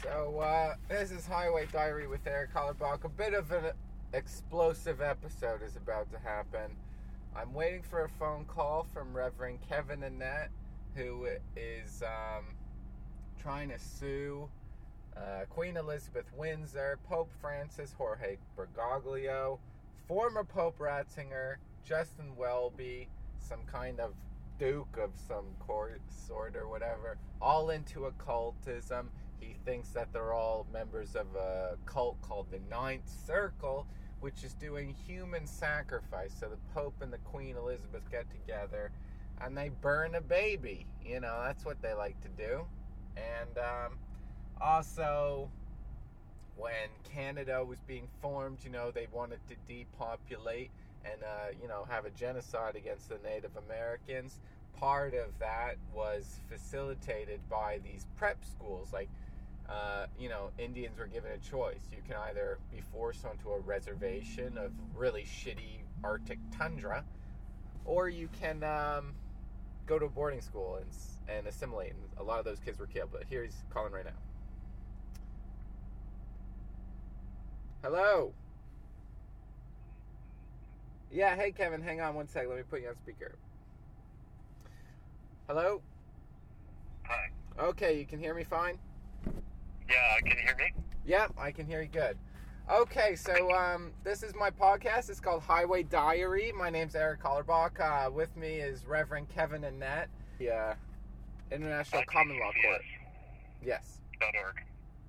So, this is Highway Diary with Eric Hollerbach. A bit of an explosive episode is about to happen. I'm waiting for a phone call from Reverend Kevin Annett, who is trying to sue Queen Elizabeth Windsor, Pope Francis, Jorge Bergoglio, former Pope Ratzinger, Justin Welby, some kind of duke of some sort or whatever, all into occultism. He thinks that they're all members of a cult called the Ninth Circle, which is doing human sacrifice. So the Pope and the Queen Elizabeth get together and they burn a baby. You know, that's what they like to do. And also, when Canada was being formed, you know, they wanted to depopulate and, have a genocide against the Native Americans. Part of that was facilitated by these prep schools. Like, Indians were given a choice. You can either be forced onto a reservation of really shitty Arctic tundra, or you can go to a boarding school and assimilate. And a lot of those kids were killed. But here he's calling right now. Hello? Yeah, hey Kevin, hang on one sec. Let me put you on speaker. Hello? Hi. Okay, you can hear me fine? Yeah, can you hear me? Yeah, I can hear you good. Okay, so this is my podcast. It's called Highway Diary. My name's Eric Hollerbach. With me is Reverend Kevin Annett, the International Common Law Court. Yes. .org.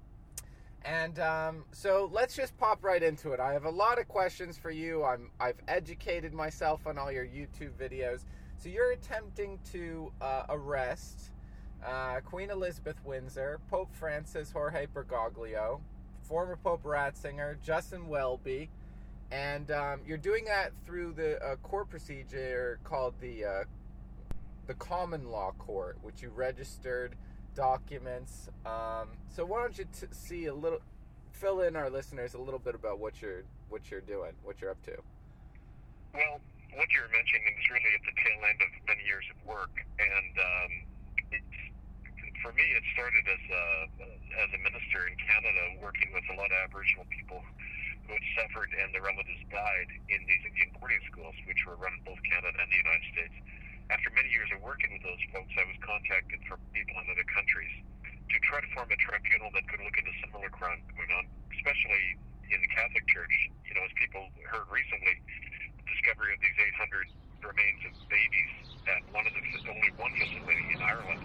And so let's just pop right into it. I have a lot of questions for you. I've educated myself on all your YouTube videos. So you're attempting to arrest Queen Elizabeth Windsor, Pope Francis, Jorge Bergoglio, former Pope Ratzinger, Justin Welby, and you're doing that through the court procedure called the Common Law Court, which you registered documents. So why don't you fill in our listeners a little bit about what you're doing, what you're up to. Well, what you're mentioning is really at the tail end of many years of work, and for me, it started as a minister in Canada, working with a lot of Aboriginal people who had suffered and their relatives died in these Indian boarding schools, which were run in both Canada and the United States. After many years of working with those folks, I was contacted from people in other countries to try to form a tribunal that could look into similar crimes going on, especially in the Catholic Church. You know, as people heard recently, the discovery of these 800 remains of babies at only one facility in Ireland.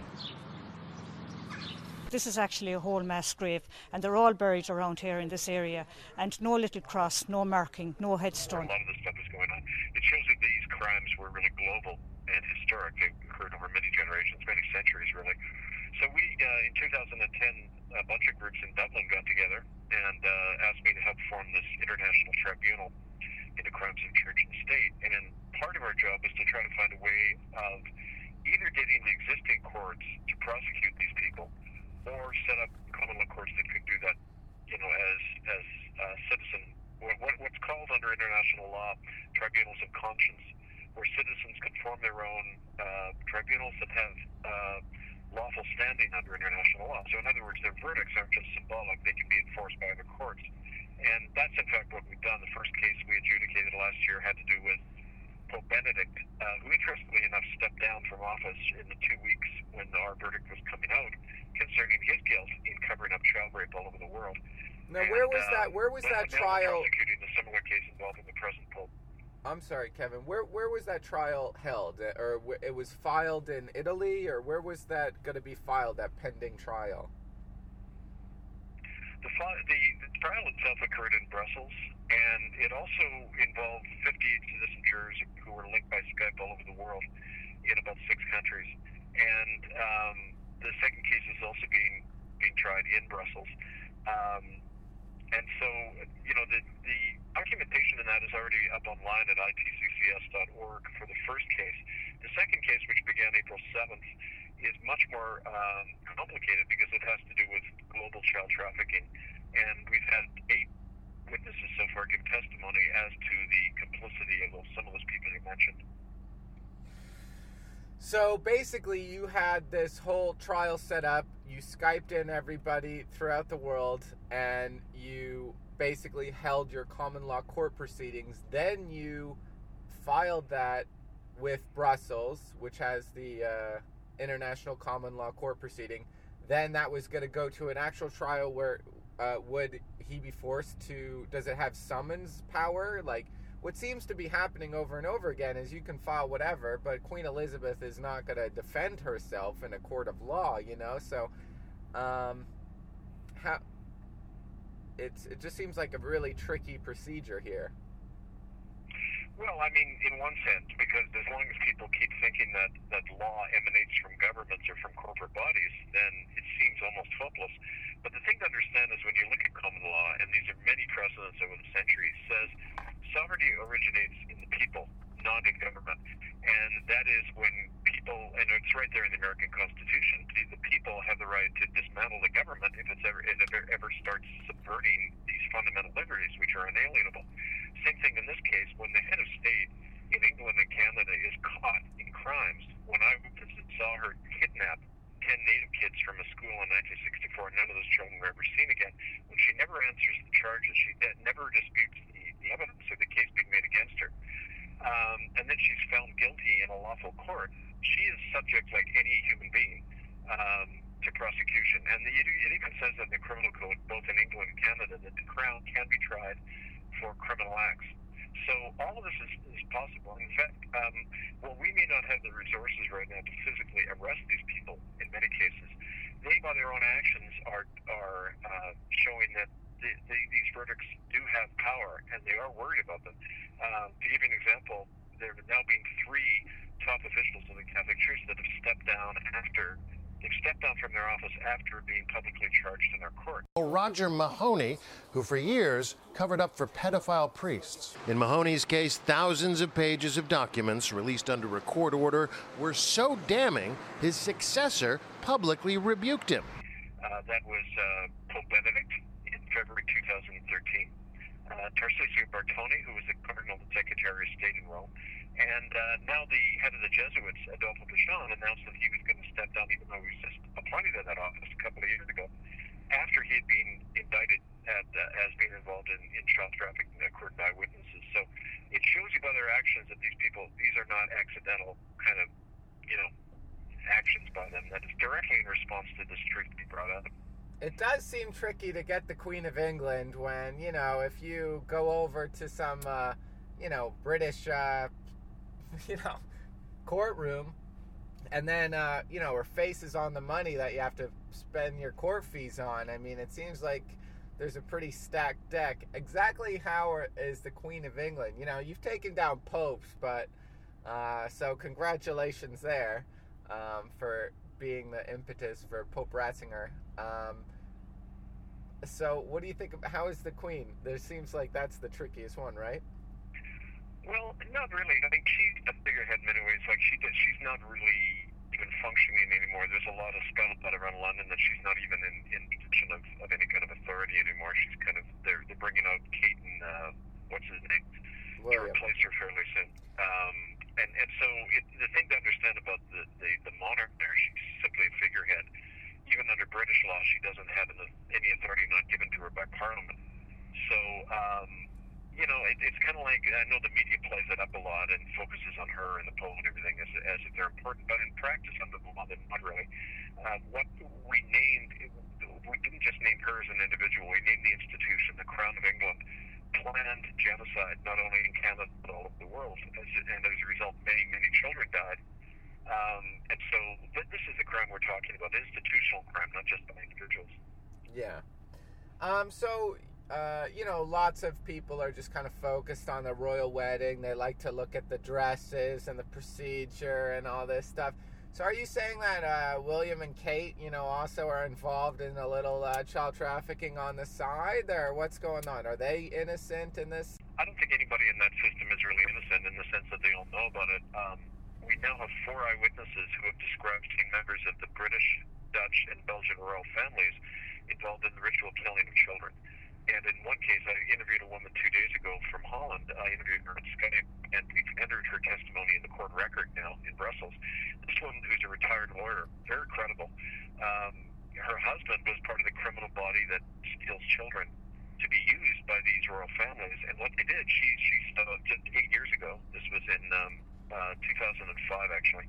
This is actually a whole mass grave, and they're all buried around here in this area, and no little cross, no marking, no headstone. A lot of this stuff is going on. It shows that these crimes were really global and historic. They occurred over many generations, many centuries, really. So we, in 2010, a bunch of groups in Dublin got together and asked me to help form this international tribunal into crimes of church and state. And part of our job is to try to find a way of either getting the existing courts to prosecute these people, or set up common law courts that could do that, as citizen, what's called under international law tribunals of conscience, where citizens can form their own tribunals that have lawful standing under international law. So in other words, their verdicts aren't just symbolic, they can be enforced by other courts. And that's in fact what we've done. The first case we adjudicated last year had to do with Pope Benedict, who interestingly enough stepped down from office in the 2 weeks when our verdict was coming out concerning his guilt in covering up child rape all over the world. Now, where was that trial? Prosecuting a similar case involving the present Pope. I'm sorry, Kevin. Where was that trial held? Or it was filed in Italy? Or where was that going to be filed, that pending trial? The trial itself occurred in Brussels, and it also involved 58 citizen jurors who were linked by Skype all over the world in about 6 countries. And the second case is also being tried in Brussels. And so, the documentation in that is already up online at itccs.org for the first case. The second case, which began April 7th, is much more complicated because it has to do with global child trafficking. And we've had 8 witnesses so far give testimony as to the complicity of some of those people you mentioned. So basically you had this whole trial set up you Skyped in everybody throughout the world, and you basically held your common law court proceedings. Then you filed that with Brussels, which has the International Common Law Court proceeding. Then that was going to go to an actual trial where would he be forced to, does it have summons power? Like, what seems to be happening over and over again is you can file whatever, but Queen Elizabeth is not going to defend herself in a court of law, you know? So, it just seems like a really tricky procedure here. Well, I mean, in one sense, because as long as people keep thinking that law emanates from governments or from corporate bodies, then it seems almost hopeless. But the thing to understand is when you look at common law, and these are many precedents over the centuries, says sovereignty originates in the people, not in government. And that is when people, and it's right there in the American Constitution, the people have the right to dismantle the government if it ever starts subverting these fundamental liberties, which are unalienable. Same thing in this case, when the head of state in England and Canada is caught in crimes. When I saw her kidnap 10 Native kids from a school in 1964, none of those children were ever seen again. When she never answers the charges, she never disputes the evidence or the case being made against her. And then she's found guilty in a lawful court. She is subject, like any human being, to prosecution. And it even says that in the criminal code, both in England and Canada, that the Crown can be tried for criminal acts. So all of this is possible. In fact, while we may not have the resources right now to physically arrest these people in many cases, they, by their own actions, are showing that these verdicts do have power, and they are worried about them. To give you an example, there have now been 3 top officials of the Catholic Church that have stepped down from their office after being publicly charged in our court. Roger Mahoney, who for years covered up for pedophile priests. In Mahoney's case, thousands of pages of documents released under a court order were so damning, his successor publicly rebuked him. That was Pope Benedict in February 2013. Tarcisio Bartoni, who was the Cardinal Secretary of State in Rome, and now the head of the Jesuits, Adolfo Bichon, announced that he was going to step down, even though he was just appointed to that office a couple of years ago, after he had been indicted as being involved in child trafficking occurred by witnesses. So it shows you by their actions that these are not accidental kind of, actions by them. That is directly in response to this truth being brought up. It does seem tricky to get the Queen of England when, if you go over to some, British, courtroom, and then, her face is on the money that you have to spend your court fees on. I mean, it seems like there's a pretty stacked deck. Exactly how is the Queen of England? You've taken down popes, but, so congratulations there, for being the impetus for Pope Ratzinger. So what do you think of, how is the Queen? There seems like that's the trickiest one, right? Well, not really. I think she's a figurehead in many ways. Like she's not really even functioning anymore. There's a lot of scuttlebutt around London that she's not even in position of any kind of authority anymore. She's kind of, they're bringing out Kate and, what's his name, William, to replace her fairly soon. And so the thing to understand about the monarch there, she's simply a figurehead. Even under British law, she doesn't have any authority not given to her by Parliament. So, it's kind of like, I know the media plays it up a lot and focuses on her and the Pope and everything as if they're important, but in practice, under the law, they're not really. What we didn't just name her as an individual, we named the institution, the Crown of England, planned genocide, not only in Canada, but all over the world. And as a result, many, many children died. And so this is the crime we're talking about, institutional crime, not just by individuals. Yeah. Lots of people are just kind of focused on the royal wedding. They like to look at the dresses and the procedure and all this stuff. So are you saying that William and Kate, also are involved in a little child trafficking on the side? Or what's going on? Are they innocent in this? I don't think anybody in that system is really innocent in the sense that they all know about it. We now have 4 eyewitnesses who have described seeing members of the British, Dutch, and Belgian royal families involved in the ritual killing of children. And in one case, I interviewed a woman 2 days ago from Holland. I interviewed her on Skype, and we've entered her testimony in the court record now in Brussels. This woman, who's a retired lawyer, very credible, criminal body that steals children to be used by these royal families. And what they did, she just 8 years ago, this was in 2005 actually,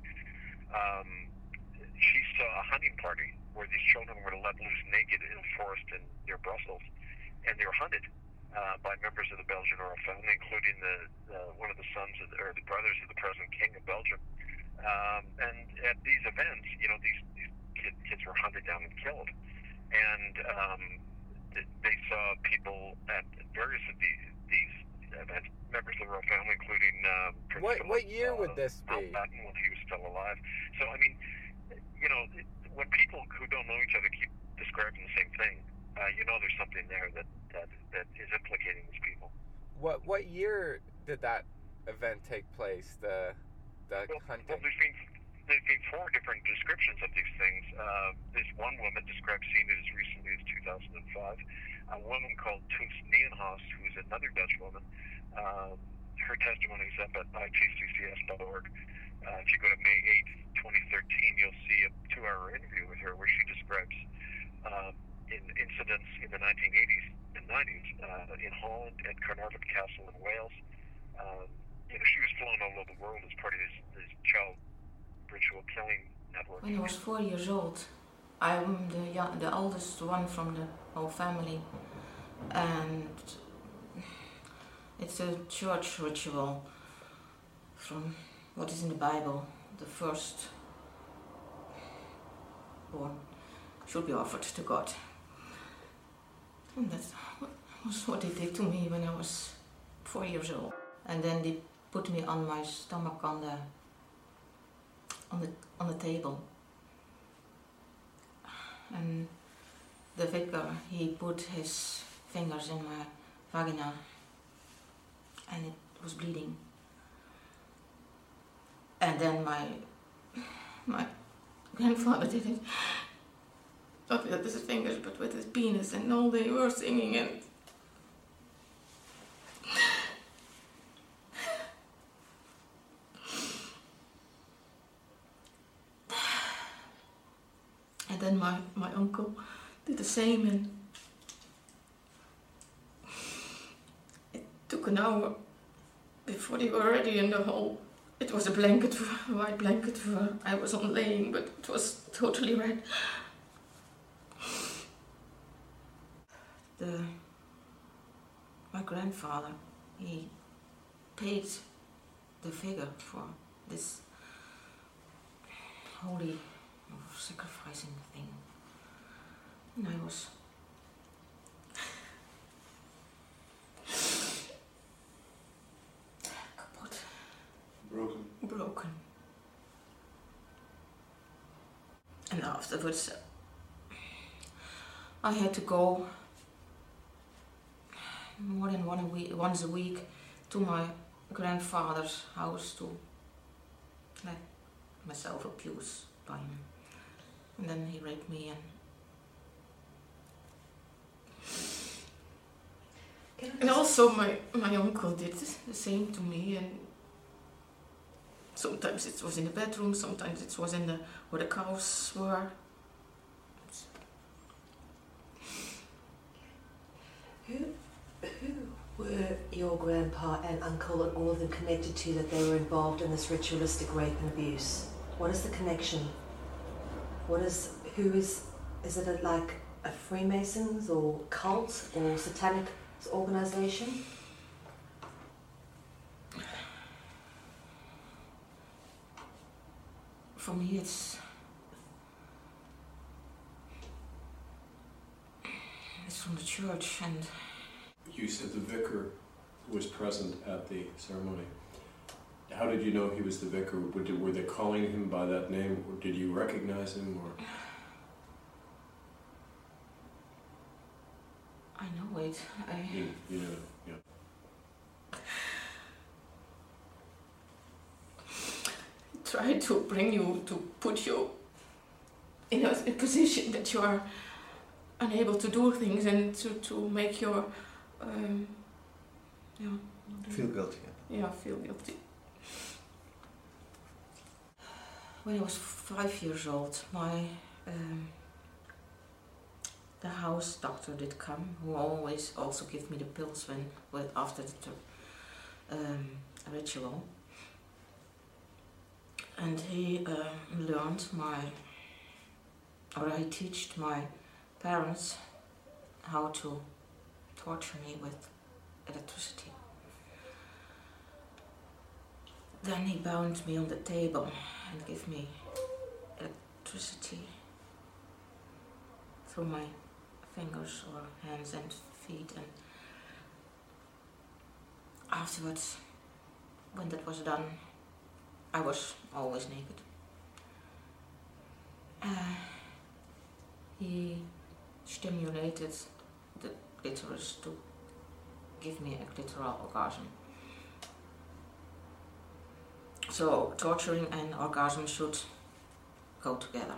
she saw a hunting party where these children were let loose naked in a forest near Brussels, and they were hunted by members of the Belgian royal family, including one of the sons or the brothers of the present king of Belgium. And at these events, these kids were hunted down and killed, and they saw people at various of these events, members of the royal family, including Prince What year would this be? Mountbatten, when he was still alive. So I mean, when people who don't know each other keep describing the same thing, there's something there that is implicating these people. What year did that event take place? The hunting. Well, there's been 4 different descriptions of these things. This one woman described seeing it as recently as 2005. A woman called Toos Nienhaus, who is another Dutch woman. Her testimony is up at itccs.org. If you go to May 8th, 2013, you'll see a 2-hour interview with her where she describes in incidents in the 1980s and 90s in Holland, at Carnarvon Castle in Wales. She was flown all over the world as part of this child ritual killing network. When I was 4 years old, I'm the oldest one from the whole family, and it's a church ritual from what is in the Bible. The first born should be offered to God. And that was what they did to me when I was 4 years old. And then they put me on my stomach on the table. And the vicar, he put his fingers in my vagina, and it was bleeding. And then my grandfather did it, not with his fingers, but with his penis, and all they were singing, and then my uncle did the same, and it took an hour before they were ready in the hole. It was a white blanket where I was on laying, but it was totally red. My grandfather, he paid the figure for this holy sacrificing thing. And I was broken. And afterwards, I had to go more than once a week to my grandfather's house to let myself abuse by him. And then he raped me, and also my uncle did the same to me, and sometimes it was in the bedroom, sometimes it was in where the cows were. Who were your grandpa and uncle and all of them connected to that they were involved in this ritualistic rape and abuse? What is the connection? Is it like a Freemasons or cult or satanic organization? For me, it's from the church. And you said the vicar was present at the ceremony. How did you know he was the vicar? Were they calling him by that name, or did you recognize him? Or I know it. You know it, yeah. Try to bring you to put you in a position that you are unable to do things, and to make your feel guilty. Yeah, feel guilty. When I was 5 years old, my the house doctor did come, who always also give me the pills after the ritual. And he he taught my parents how to torture me with electricity. Then he bound me on the table and gave me electricity through my fingers or hands and feet, and afterwards, when that was done, I was always naked. He stimulated the clitoris to give me a clitoral orgasm. So torturing and orgasm should go together.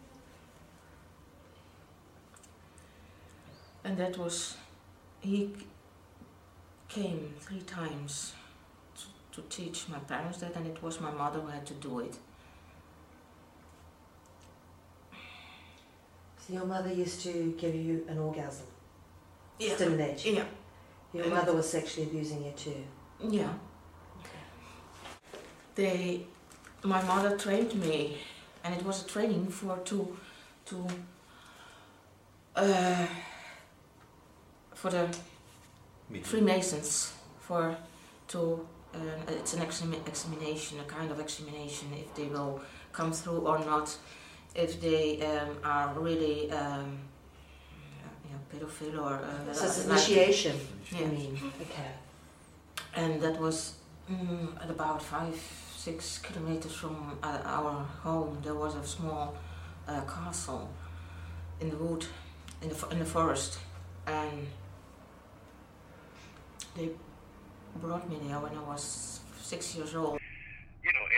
And that was, he came 3 times to teach my parents that, and it was my mother who had to do it. So your mother used to give you an orgasm? Yeah. Stimulate you? Yeah. Your mother was sexually abusing you too? Yeah. My mother trained me, and it was a training for the Freemasons, it's an examination, a kind of examination, if they will come through or not, if they are really pedophile or... so it's initiation, yeah. you mean? Okay. And that was at about 5-6 kilometers from our home. There was a small castle in the wood, in the forest, and they brought me there when I was 6 years old. You know,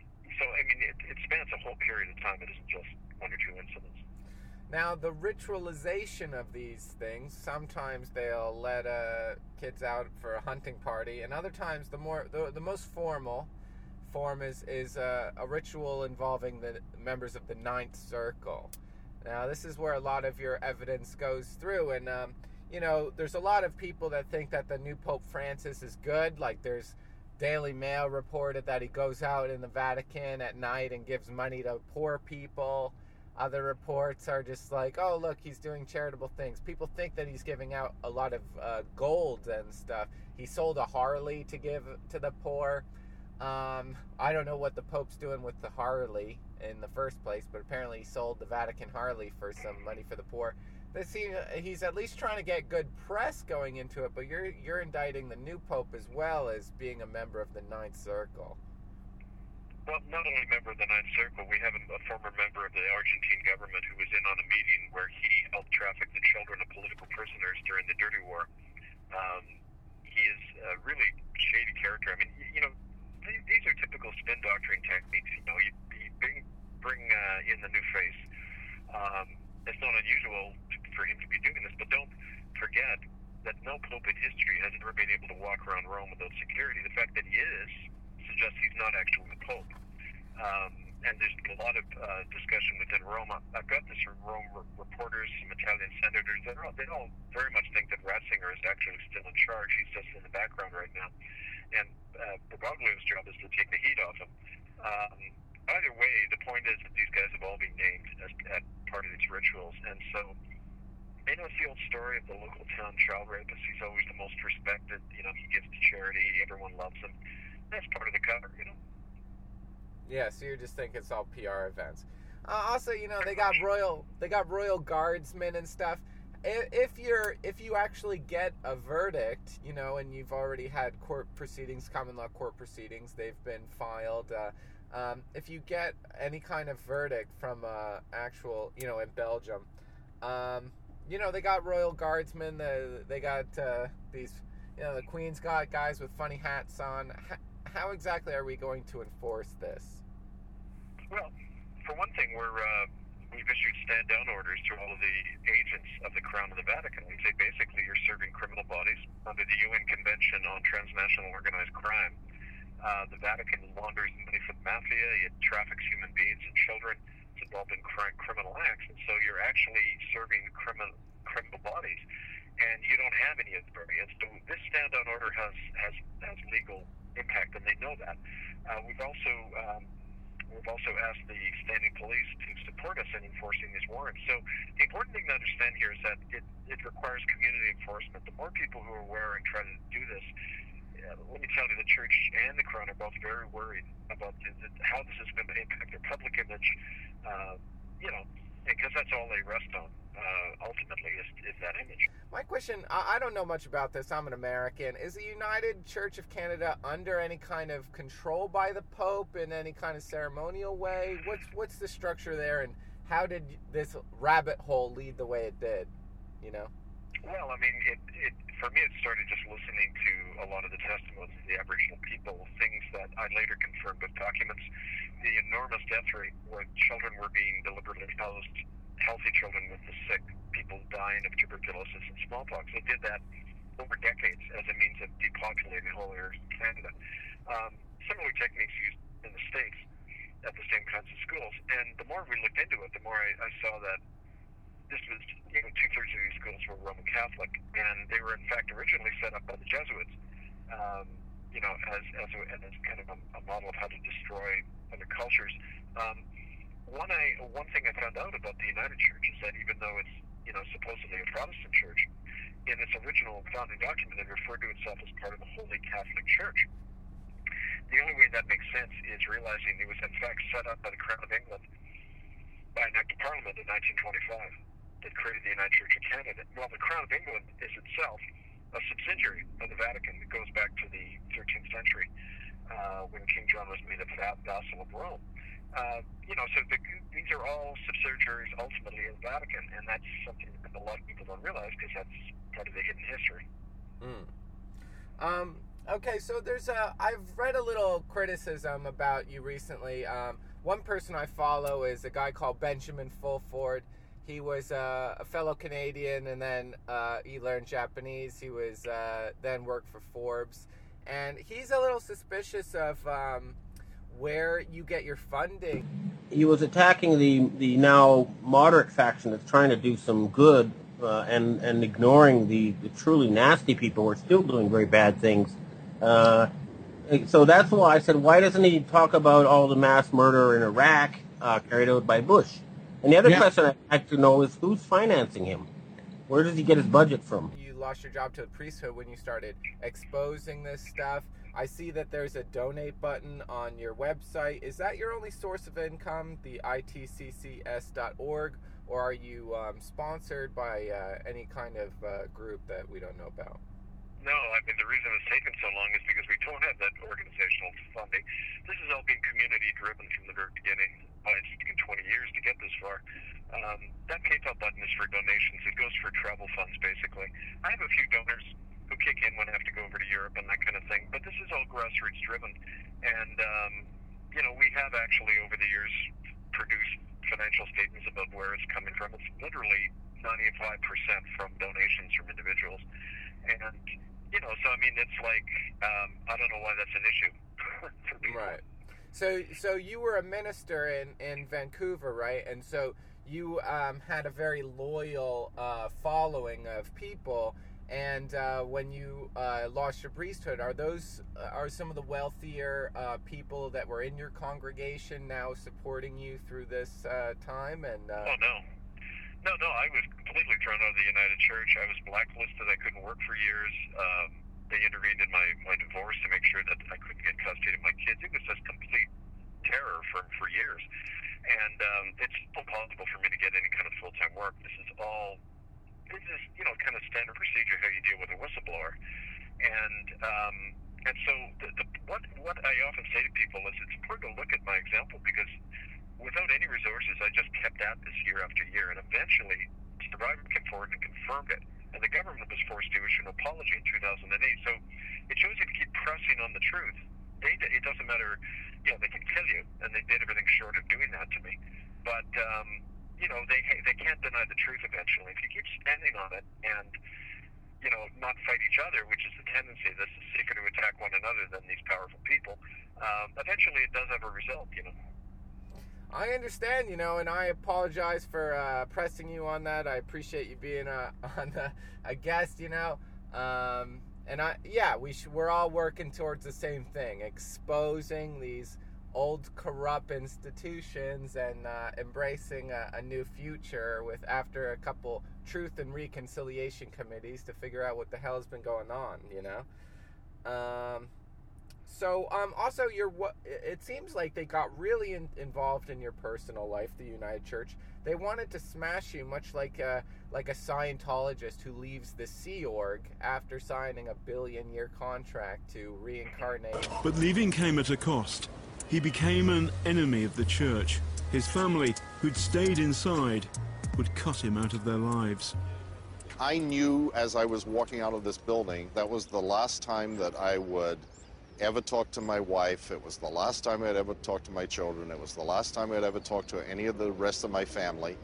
it spans a whole period of time. It isn't just 1 or 2 incidents. Now, the ritualization of these things, sometimes they'll let kids out for a hunting party, and other times the most formal form is a ritual involving the members of the Ninth Circle. Now, this is where a lot of your evidence goes through, and there's a lot of people that think that the new Pope Francis is good. Like, there's Daily Mail reported that he goes out in the Vatican at night and gives money to poor people. Other reports are just like, oh, look, he's doing charitable things. People think that he's giving out a lot of gold and stuff. He sold a Harley to give to the poor. I don't know what the Pope's doing with the Harley in the first place, but apparently he sold the Vatican Harley for some money for the poor. He's at least trying to get good press going into it, but you're indicting the new Pope as well as being a member of the Ninth Circle. Well, not only a member of the Ninth Circle, we have a former member of the Argentine government who was in on a meeting where he helped traffic the children of political prisoners during the Dirty War. He is a really shady character. I mean, these are typical spin doctoring techniques. You bring in the new face. It's not unusual for him to be doing this, but don't forget that no pope in history has ever been able to walk around Rome without security. The fact that he is suggests he's not actually the Pope. And there's been a lot of discussion within Rome. I've got this from Rome reporters, some Italian senators. They all very much think that Ratzinger is actually still in charge. He's just in the background right now. And Bergoglio's job is to take the heat off him. Either way, the point is that these guys have all been named as part of these rituals. And so, it's the old story of the local town child rapist. He's always the most respected. He gives to charity. Everyone loves him. That's part of the cover, Yeah, so you just think it's all PR events. Also, they got royal guardsmen and stuff. If you actually get a verdict, and you've already had court proceedings, common law court proceedings, they've been filed. If you get any kind of verdict from actual, in Belgium, they got royal guardsmen. They got these, the Queen's got guys with funny hats on. How exactly are we going to enforce this? Well, for one thing, we've issued stand-down orders to all of the agents of the Crown of the Vatican. We say basically you're serving criminal bodies under the UN Convention on Transnational Organized Crime. The Vatican launders money for the mafia. It traffics human beings and children. It's involved in criminal acts. And so you're actually serving counties, and you don't have any authority. And so this stand-down order has legal impact, and they know that. We've also asked the standing police to support us in enforcing these warrants. So the important thing to understand here is that it requires community enforcement. The more people who are aware and try to do this, let me tell you, the church and the Crown are both very worried about how this is going to impact their public image, because that's all they rest on, ultimately, is that image. My question, I don't know much about this, I'm an American. Is the United Church of Canada under any kind of control by the Pope in any kind of ceremonial way? What's the structure there, and how did this rabbit hole lead the way it did, you know? Well, I mean, for me, it started just listening to a lot of the testimonies of the Aboriginal people, things that I later confirmed with documents. The enormous death rate where children were being deliberately housed, healthy children with the sick, people dying of tuberculosis and smallpox. They did that over decades as a means of depopulating whole areas of Canada. Similar techniques used in the States at the same kinds of schools. And the more we looked into it, the more I saw that this was, 2/3 of these schools were Roman Catholic, and they were in fact originally set up by the Jesuits, as kind of a model of how to destroy other cultures. One thing I found out about the United Church is that even though it's supposedly a Protestant church, in its original founding document it referred to itself as part of the Holy Catholic Church. The only way that makes sense is realizing it was in fact set up by the Crown of England by an Act of Parliament in 1925 that created the United Church of Canada. Well, the Crown of England is itself a subsidiary of the Vatican that goes back to the 13th century when King John was made a vassal of Rome. So these are all subsidiaries ultimately of the Vatican, and that's something that a lot of people don't realize because that's part of the hidden history. Okay, so I've read a little criticism about you recently. One person I follow is a guy called Benjamin Fulford. He was a fellow Canadian, and then he learned Japanese. He was then worked for Forbes, and he's a little suspicious of where you get your funding. He was attacking the now moderate faction that's trying to do some good and ignoring the truly nasty people who are still doing very bad things. So that's why I said, why doesn't he talk about all the mass murder in Iraq carried out by Bush? And the other question I'd like to know is who's financing him? Where does he get his budget from? You lost your job to the priesthood when you started exposing this stuff. I see that there's a donate button on your website. Is that your only source of income, the itccs.org, or are you sponsored by any kind of group that we don't know about? No, I mean, the reason it's taken so long is because we don't have that organizational funding. This has all been community-driven from the very beginning. It's taken 20 years to get this far. That PayPal button is for donations. It goes for travel funds, basically. I have a few donors who kick in when I have to go over to Europe and that kind of thing, but this is all grassroots-driven. And, we have actually, over the years, produced financial statements about where it's coming from. It's literally 95% from donations from individuals. And, so I mean, it's like, I don't know why that's an issue for people. Right. So you were a minister in Vancouver, right? And so you had a very loyal following of people. And when you lost your priesthood, are some of the wealthier people that were in your congregation now supporting you through this time? And Oh, no. No, I was completely thrown out of the United Church. I was blacklisted. I couldn't work for years. They intervened in my divorce to make sure that I couldn't get custody of my kids. It was just complete terror for years. And it's impossible for me to get any kind of full-time work. This is kind of standard procedure how you deal with a whistleblower. And so what I often say to people is it's important to look at my example because without any resources, I just kept at this year after year, and eventually Survivor came forward and confirmed it, and the government was forced to issue an apology in 2008. So it shows if you keep pressing on the truth, it doesn't matter, they can kill you, and they did everything short of doing that to me. But, they can't deny the truth eventually. If you keep standing on it and, not fight each other, which is the tendency, this is safer to attack one another than these powerful people, eventually it does have a result, I understand, you know, and I apologize for pressing you on that. I appreciate you being a guest, you know. And we're all working towards the same thing, exposing these old corrupt institutions and embracing a new future after a couple truth and reconciliation committees to figure out what the hell has been going on, you know. Also, it seems like they got really involved in your personal life, the United Church. They wanted to smash you, much like a Scientologist who leaves the Sea Org after signing a billion-year contract to reincarnate. But leaving came at a cost. He became an enemy of the church. His family, who'd stayed inside, would cut him out of their lives. I knew as I was walking out of this building, that was the last time that I would ever talk to my wife. It was the last time I'd ever talk to my children. It was the last time I'd ever talk to any of the rest of my family.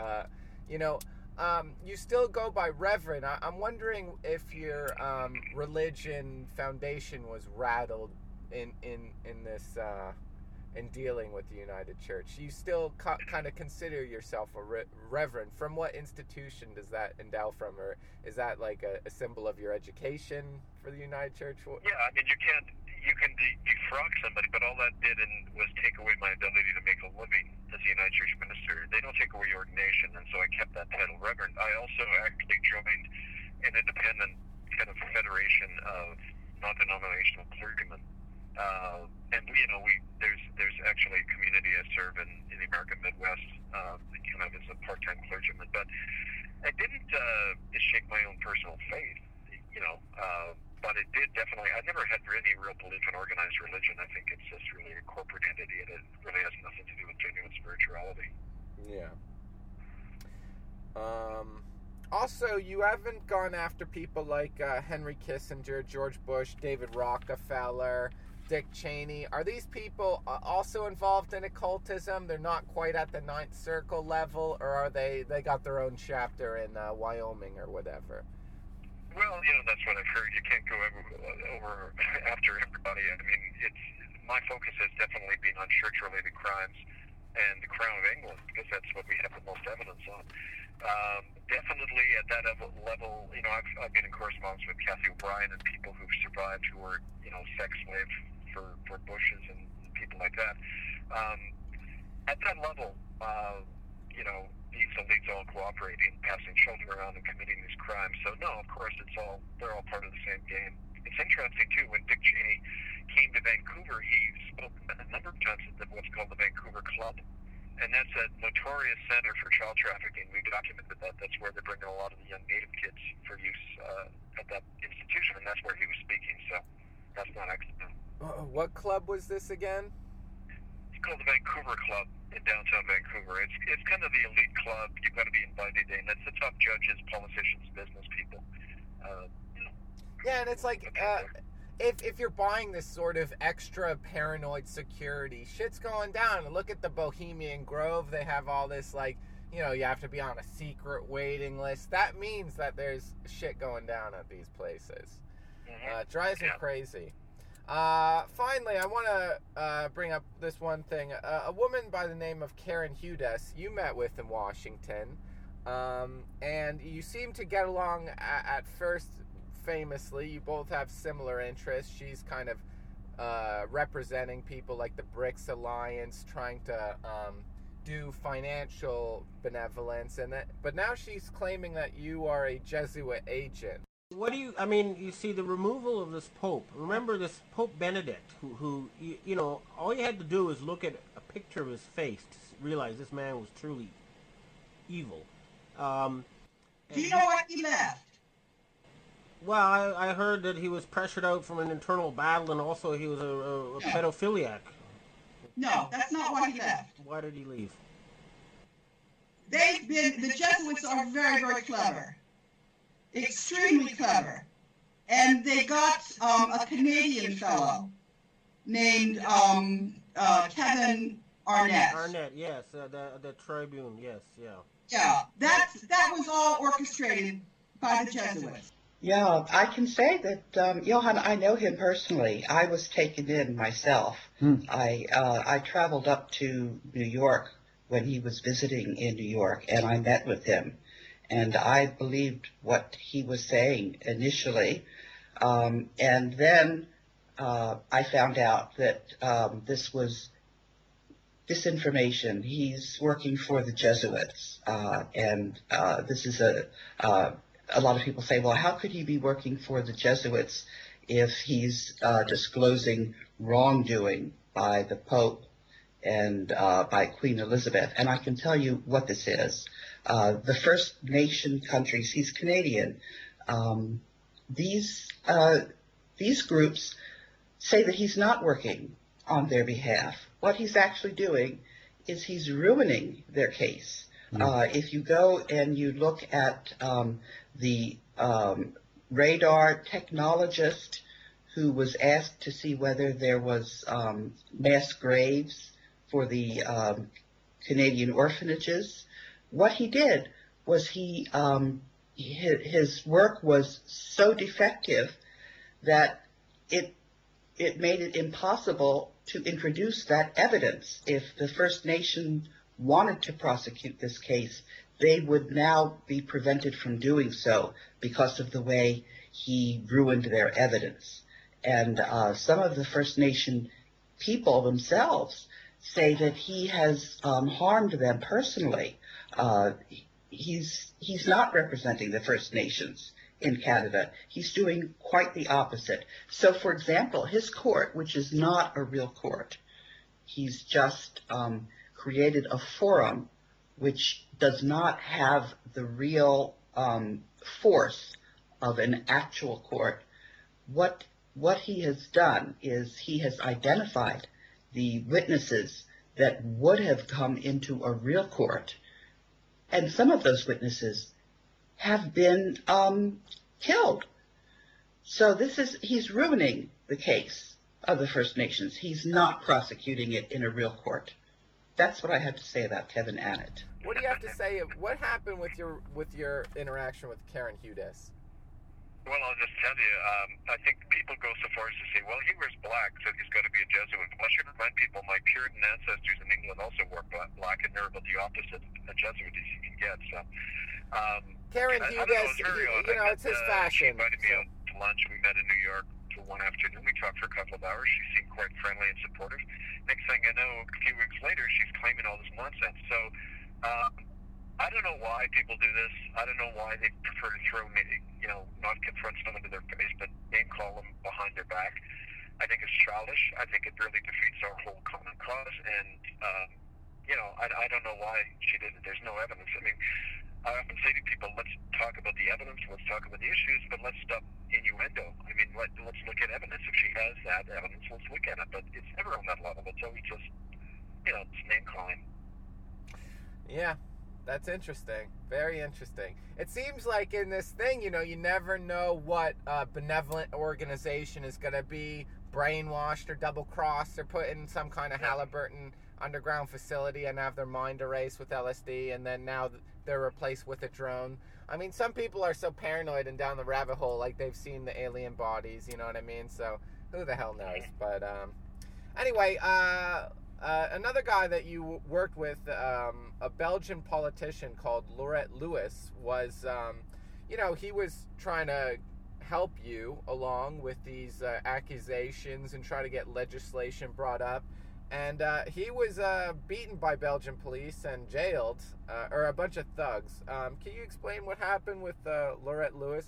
You still go by Reverend. I'm wondering if your religion foundation was rattled in this in dealing with the United Church. You still kind of consider yourself a reverend. From what institution does that endow from, or is that like a symbol of your education for the United Church? Yeah, I mean, you can defrock somebody, but all that did was take away my ability to make a living as a United Church minister. They don't take away your ordination, and so I kept that title, Reverend. I also actually joined an independent kind of federation of non-denominational clergymen. There's actually a community I serve in the American Midwest, kind of as a part-time clergyman. But I didn't shake my own personal faith, you know. But it did definitely. I never had any real belief in organized religion. I think it's just really a corporate entity, and it really has nothing to do with genuine spirituality. Yeah. Also, you haven't gone after people like Henry Kissinger, George Bush, David Rockefeller, Dick Cheney. Are these people also involved in occultism? They're not quite at the Ninth Circle level, or are they got their own chapter in Wyoming or whatever? Well, you know, that's what I've heard. You can't go over after everybody. I mean, my focus has definitely been on church-related crimes and the Crown of England, because that's what we have the most evidence on. Definitely at that level, you know, I've been in correspondence with Kathy O'Brien and people who've survived who were, you know, sex slaves for Bushes and people like that. At that level, you know, these elites all cooperate in passing children around and committing these crimes. So no, of course, they're all part of the same game. It's interesting too, when Dick Cheney came to Vancouver, he spoke a number of times at what's called the Vancouver Club. And that's a notorious center for child trafficking. We documented that. That's where they bring in a lot of the young Native kids for use at that institution, and that's where he was speaking, so that's not accidental. What club was this again? It's called the Vancouver Club in downtown Vancouver. It's kind of the elite club. You've got to be invited in. It's the top judges, politicians, business people. Yeah, and it's like... If you're buying this sort of extra paranoid security, shit's going down. And look at the Bohemian Grove. They have all this, like, you know, you have to be on a secret waiting list. That means that there's shit going down at these places. It drives me crazy. Finally, I want to bring up this one thing. A woman by the name of Karen Hudes, you met with in Washington. And you seem to get along at first. Famously, you both have similar interests. She's kind of representing people like the BRICS Alliance, trying to do financial benevolence, but now she's claiming that you are a Jesuit agent. What do you see the removal of this Pope. Remember this Pope Benedict, who you know, all you had to do is look at a picture of his face to realize this man was truly evil. Do you know why he left? Well, I heard that he was pressured out from an internal battle, and also he was a pedophiliac. No, that's not why he left. Why did he leave? The Jesuits are very, very clever. Extremely clever. And they got a Canadian fellow named Kevin Arnett. Arnett, yes. The Tribune, yes, yeah. Yeah, that was all orchestrated by the Jesuits. Yeah, I can say that Johann, I know him personally. I was taken in myself. I traveled up to New York when he was visiting in New York, and I met with him. And I believed what he was saying initially. And then I found out that this was disinformation. He's working for the Jesuits. And this is a lot of people say, well, how could he be working for the Jesuits if he's disclosing wrongdoing by the Pope and by Queen Elizabeth? And I can tell you what this is. The First Nation countries, he's Canadian, these groups say that he's not working on their behalf. What he's actually doing is he's ruining their case. If you go and you look at the radar technologist who was asked to see whether there was mass graves for the Canadian orphanages, what he did was his work was so defective that it made it impossible to introduce that evidence. If the First Nation wanted to prosecute this case, they would now be prevented from doing so because of the way he ruined their evidence. And some of the First Nation people themselves say that he has harmed them personally. He's not representing the First Nations in Canada. He's doing quite the opposite. So, for example, his court, which is not a real court, he's just created a forum which does not have the real force of an actual court. What he has done is he has identified the witnesses that would have come into a real court, and some of those witnesses have been killed. So he's ruining the case of the First Nations. He's not prosecuting it in a real court. That's what I have to say about Kevin Annett. What do you have to say? What happened with your interaction with Karen Hudes? Well, I'll just tell you, I think people go so far as to say, well, he wears black, so he's got to be a Jesuit. Well, I should remind people, my Puritan ancestors in England also wore black, and they're about the opposite a Jesuit as you can get. So, Karen Hudes, it's his fashion. She invited me out to lunch. We met in New York for one afternoon. We talked for a couple of hours. She seemed quite friendly and supportive. Next thing I know, a few weeks later, she's claiming all this nonsense. So, I don't know why people do this. I don't know why they prefer to throw me, not confront someone to their face, but name call them behind their back. I think it's childish. I think it really defeats our whole common cause. And, I don't know why she did it. There's no evidence. I mean, I often say to people, let's talk about the evidence, let's talk about the issues, but let's stop innuendo. I mean, let's look at evidence. If she has that evidence, let's look at it. But it's never on that level. It's always just, it's name calling. Yeah. That's interesting. Very interesting. It seems like in this thing, you never know what benevolent organization is going to be brainwashed or double-crossed or put in some kind of Halliburton underground facility and have their mind erased with LSD, and then now they're replaced with a drone. I mean, some people are so paranoid and down the rabbit hole like they've seen the alien bodies, you know what I mean? So who the hell knows? But anyway, another guy that you worked with, a Belgian politician called Laurent Louis, was, he was trying to help you along with these accusations and try to get legislation brought up. And he was beaten by Belgian police and jailed, or a bunch of thugs. Can you explain what happened with Laurent Louis?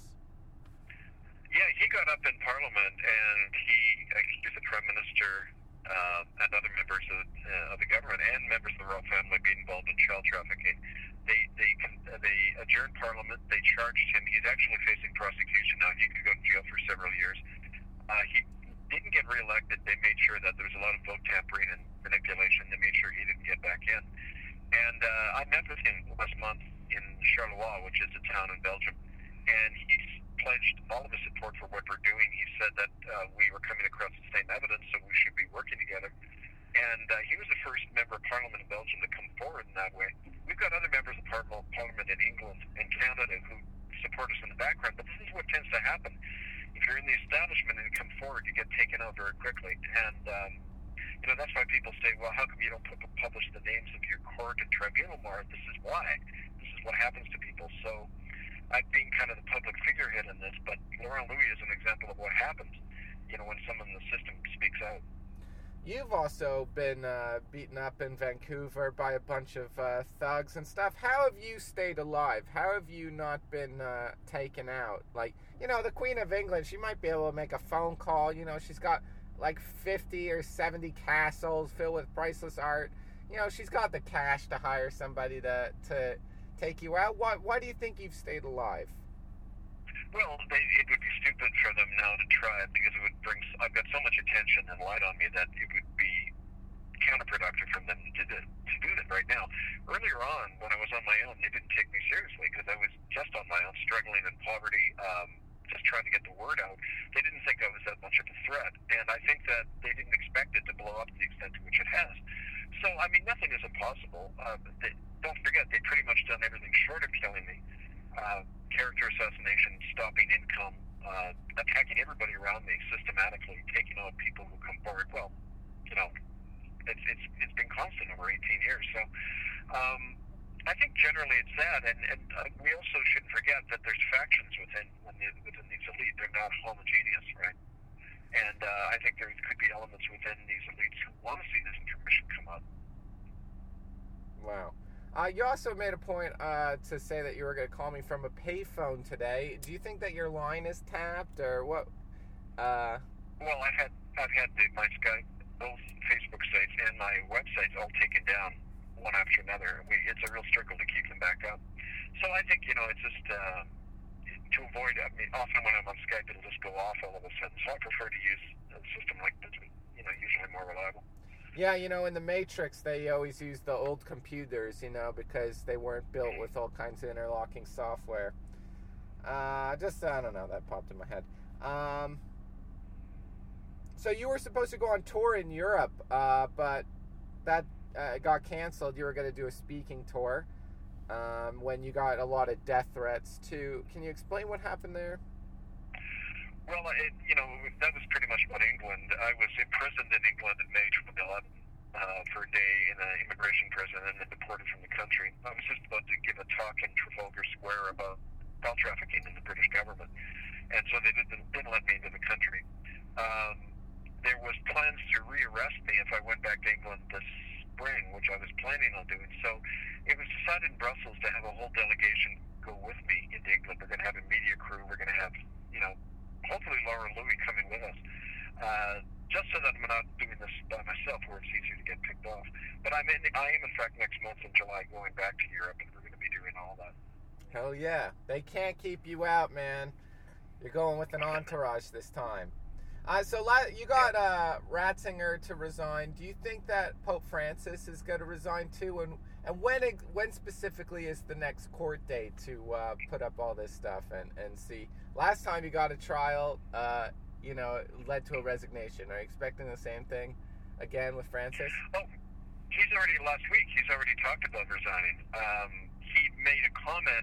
Yeah, he got up in Parliament and he accused the Prime Minister and other members of the government and members of the royal family being involved in child trafficking. They adjourned Parliament. They charged him. He's actually facing prosecution now. He could go to jail for several years. He didn't get reelected. They made sure that there was a lot of vote tampering and manipulation. They made sure he didn't get back in. And I met with him last month in Charleroi, which is a town in Belgium, and he's pledged all of his support for what we're doing. He said that we were coming across the same evidence, so we should be working together. And he was the first member of Parliament in Belgium to come forward in that way. We've got other members of Parliament in England and Canada who support us in background, but this is what tends to happen. If you're in the establishment and you come forward, you get taken out very quickly. And, that's why people say, well, how come you don't publish the names of your court and tribunal more? This is why. This is what happens to people. So I'm being kind of the public figurehead in this, but Laurent Louis is an example of what happens, when someone in the system speaks out. You've also been beaten up in Vancouver by a bunch of thugs and stuff. How have you stayed alive? How have you not been taken out? Like, the Queen of England, she might be able to make a phone call. She's got like 50 or 70 castles filled with priceless art. She's got the cash to hire somebody to take you out. Why do you think you've stayed alive? Well, it would be stupid for them now to try it because it would bring. I've got so much attention and light on me that it would be counterproductive for them to do that right now. Earlier on, when I was on my own, they didn't take me seriously because I was just on my own, struggling in poverty, just trying to get the word out. They didn't think I was that much of a threat, and I think that they didn't expect it to blow up to the extent to which it has. So, nothing is impossible. Don't forget, they've pretty much done everything short of killing me. Character assassination, stopping income, attacking everybody around me systematically, taking out people who come forward. Well, it's been constant over 18 years. So I think generally it's that, and we also shouldn't forget that there's factions within these elite. They're not homogeneous, right? And I think there could be elements within these elites who want to see this information come up. Wow. You also made a point to say that you were going to call me from a payphone today. Do you think that your line is tapped, or what? Well, I've had my Skype, both Facebook sites and my websites all taken down one after another. It's a real struggle to keep them back up. So I think it's just to avoid. Often when I'm on Skype, it'll just go off all of a sudden. So I prefer to use a system like this, usually more reliable. Yeah, in the Matrix, they always use the old computers, because they weren't built with all kinds of interlocking software. I don't know, that popped in my head. So you were supposed to go on tour in Europe, but that got canceled. You were going to do a speaking tour when you got a lot of death threats, too. Can you explain what happened there? Well, that was pretty much about England. I was imprisoned in England in May 2011 for a day in an immigration prison and then deported from the country. I was just about to give a talk in Trafalgar Square about child trafficking in the British government, and so they didn't let me into the country. There was plans to rearrest me if I went back to England this spring, which I was planning on doing. So it was decided in Brussels to have a whole delegation go with me into England. We're going to have a media crew. We're going to have, hopefully Laurent Louis coming with us, just so that I'm not doing this by myself where it's easier to get picked off. But I am, in fact, next month in July going back to Europe, and we're going to be doing all that. Hell yeah. They can't keep you out, man. You're going with an entourage this time. So you got Ratzinger to resign. Do you think that Pope Francis is going to resign too? And when specifically is the next court date to put up all this stuff and see? Last time you got a trial, it led to a resignation. Are you expecting the same thing again with Francis? Oh, last week, he's already talked about resigning. He made a comment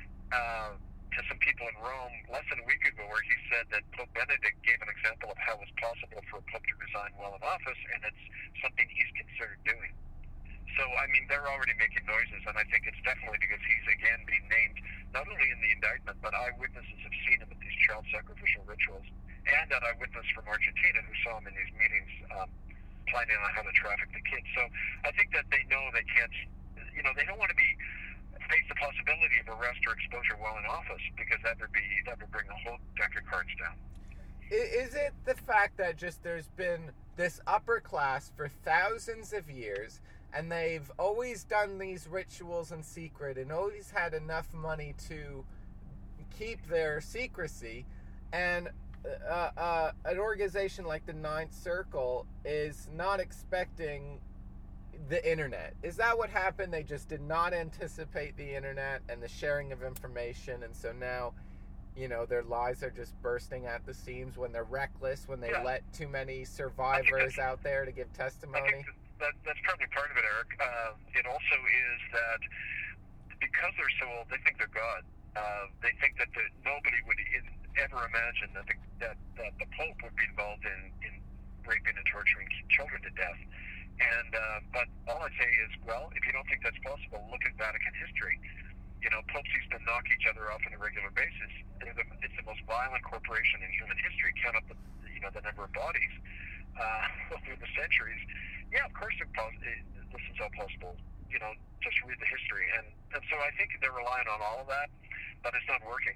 to some people in Rome less than a week ago where he said that Pope Benedict gave an example of how it's possible for a pope to resign while in office, and it's something he's considered doing. So, they're already making noises, and I think it's definitely because he's, again, being named not only in the indictment, but eyewitnesses have seen him at these child sacrificial rituals, and that eyewitness from Argentina who saw him in these meetings planning on how to traffic the kids. So I think that they know they can't, they don't want to face the possibility of arrest or exposure while in office, because that would bring a whole deck of cards down. Is it the fact that just there's been this upper class for thousands of years, and they've always done these rituals in secret and always had enough money to keep their secrecy, and an organization like the Ninth Circle is not expecting the internet? Is that what happened? They just did not anticipate the internet and the sharing of information, and so now, their lies are just bursting at the seams when they're reckless, when they let too many survivors out there to give testimony? That's probably part of it, Eric. It also is that because they're so old, they think they're God. They think that nobody would ever imagine that the Pope would be involved in raping and torturing children to death. And but all I say is, well, if you don't think that's possible, look at Vatican history. You know, popes used to knock each other off on a regular basis. It's the most violent corporation in human history. Count up the number of bodies over the centuries. Yeah, of course this is all possible. You know, just read the history, and so I think they're relying on all of that, but it's not working.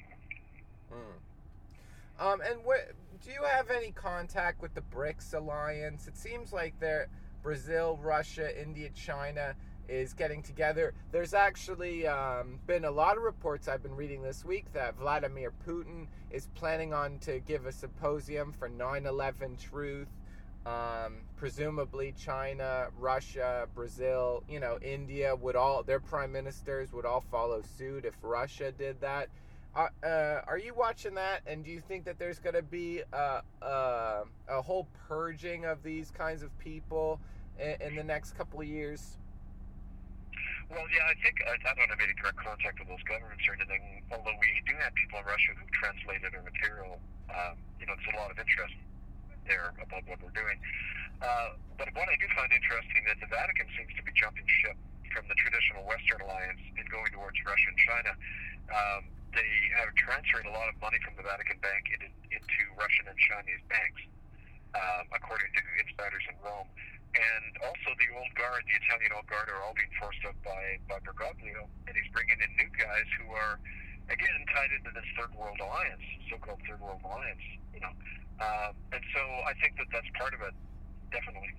And do you have any contact with the BRICS alliance? It seems like Brazil, Russia, India, China is getting together. There's actually been a lot of reports I've been reading this week that Vladimir Putin is planning on to give a symposium for 9/11 truth. Presumably China, Russia, Brazil, India their prime ministers would all follow suit if Russia did that. Are you watching that? And do you think that there's going to be a whole purging of these kinds of people in the next couple of years? Well, yeah, I think I don't have any direct contact with those governments or anything, although we do have people in Russia who translated our material. There's a lot of interest there about what we're doing. But what I do find interesting is the Vatican seems to be jumping ship from the traditional Western alliance and going towards Russia and China. They have transferred a lot of money from the Vatican Bank into Russian and Chinese banks, according to insiders in Rome. And also the old guard, the Italian old guard, are all being forced up by Bergoglio, and he's bringing in new guys who are, again, tied into this third world alliance, so-called third world alliance, and so I think that that's part of it, definitely.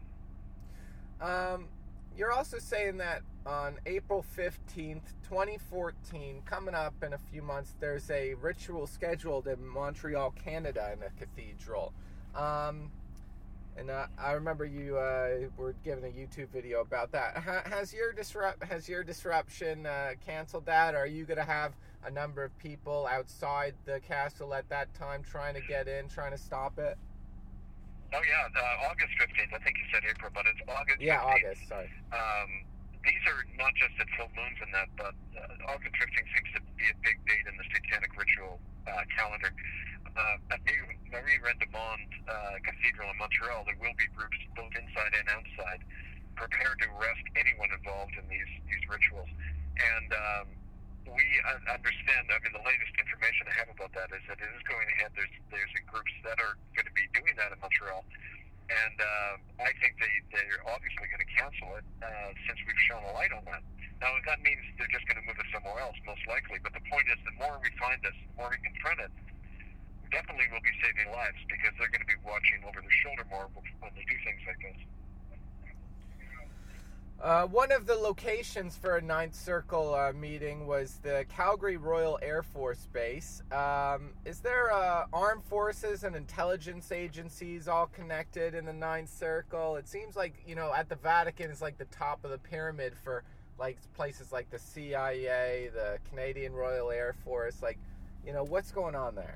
You're also saying that on April 15th, 2014, coming up in a few months, there's a ritual scheduled in Montreal, Canada, in a cathedral. And I remember you were giving a YouTube video about that. Has your disruption canceled that? Or are you going to have a number of people outside the castle at that time trying to get in, trying to stop it? Oh, yeah, August 15th. I think you said April, but it's August 15th. Yeah, August, sorry. These are not just at full moons and that, but August 15th seems to be a big date in the satanic ritual calendar. At Marie Rendemont Cathedral in Montreal, there will be groups both inside and outside prepared to arrest anyone involved in these rituals. And we understand, the latest information I have about that is that it is going ahead. There's groups that are going to be doing that in Montreal. And I think they're obviously going to cancel it since we've shone a light on that. Now, that means they're just going to move it somewhere else, most likely. But the point is, the more we find this, the more we confront it, definitely will be saving lives, because they're going to be watching over their shoulder more when they do things like this. One of the locations for a Ninth Circle meeting was the Calgary Royal Air Force Base. Is there armed forces and intelligence agencies all connected in the Ninth Circle? It seems like, at the Vatican is like the top of the pyramid for like places like the CIA, the Canadian Royal Air Force. What's going on there?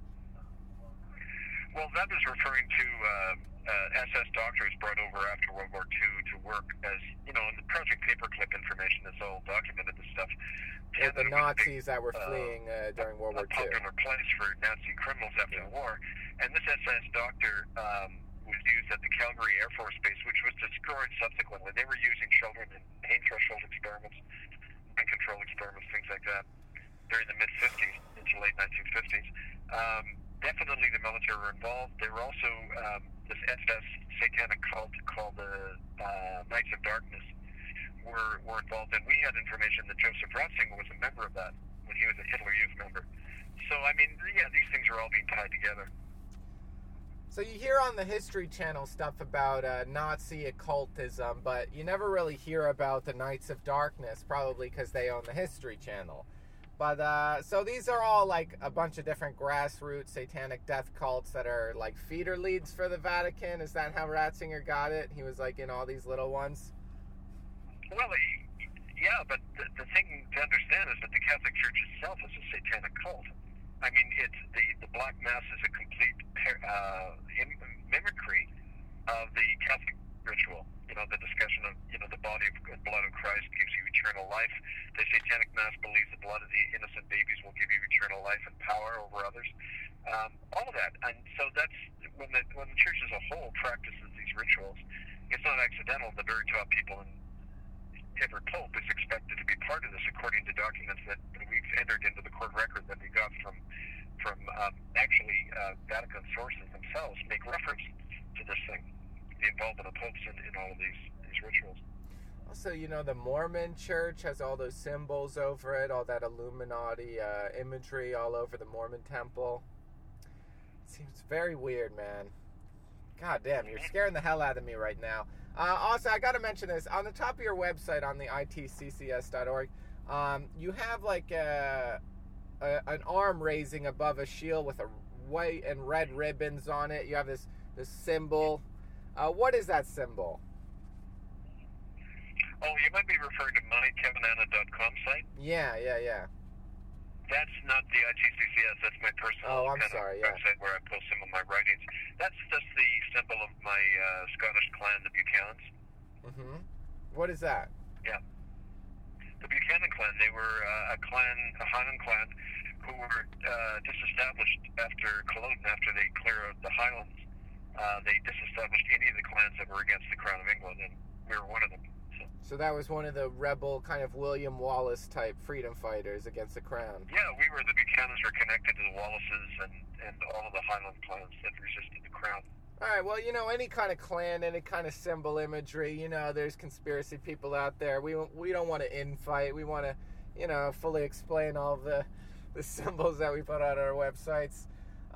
Well, that was referring to SS doctors brought over after World War II to work as, in the Project Paperclip information that's all documented, this stuff. Yeah, the Nazis that were fleeing during World War II. A popular place for Nazi criminals after the war. And this SS doctor was used at the Calgary Air Force Base, which was destroyed subsequently. They were using children in pain threshold experiments, mind control experiments, things like that, during the mid-50s into late 1950s. Definitely the military were involved. There were also this SS satanic cult called the Knights of Darkness were involved, and we had information that Joseph Ratzinger was a member of that when he was a Hitler Youth member. So, these things are all being tied together. So you hear on the History Channel stuff about Nazi occultism, but you never really hear about the Knights of Darkness, probably because they own the History Channel. But, so these are all, a bunch of different grassroots satanic death cults that are, feeder leads for the Vatican. Is that how Ratzinger got it? He was, in all these little ones? Well, yeah, but the thing to understand is that the Catholic Church itself is a satanic cult. It's the Black Mass is a complete mimicry of the Catholic ritual. the discussion of, the body and blood of Christ gives you eternal life. The Satanic Mass believes the blood of the innocent babies will give you eternal life and power over others. All of that. And so that's when the church as a whole practices these rituals, it's not accidental. The very top people in every pope is expected to be part of this, according to documents that we've entered into the court record that we got from Vatican sources themselves make reference to this thing, the involvement of popes in all of these rituals. Also, the Mormon church has all those symbols over it, all that Illuminati imagery all over the Mormon temple. It seems very weird, man. God damn, you're scaring the hell out of me right now. Also, I got to mention this. On the top of your website, on the itccs.org, you have like an arm raising above a shield with a white and red ribbons on it. You have this symbol. What is that symbol? Oh, you might be referring to mykevinanna.com site? Yeah. That's not the ITCCS. That's my personal website where I post some of my writings. That's just the symbol of my Scottish clan, the Buchanans. Mm-hmm. What is that? Yeah. The Buchanan clan, they were a Highland clan, who were disestablished after Culloden, after they cleared the Highlands. They disestablished any of the clans that were against the Crown of England, and we were one of them. So that was one of the rebel kind of William Wallace type freedom fighters against the Crown. Yeah, the Buchanans were connected to the Wallaces and all of the Highland clans that resisted the Crown. All right, well, any kind of clan, any kind of symbol imagery, there's conspiracy people out there. We don't want to infight. We want to, fully explain all of the symbols that we put on our websites.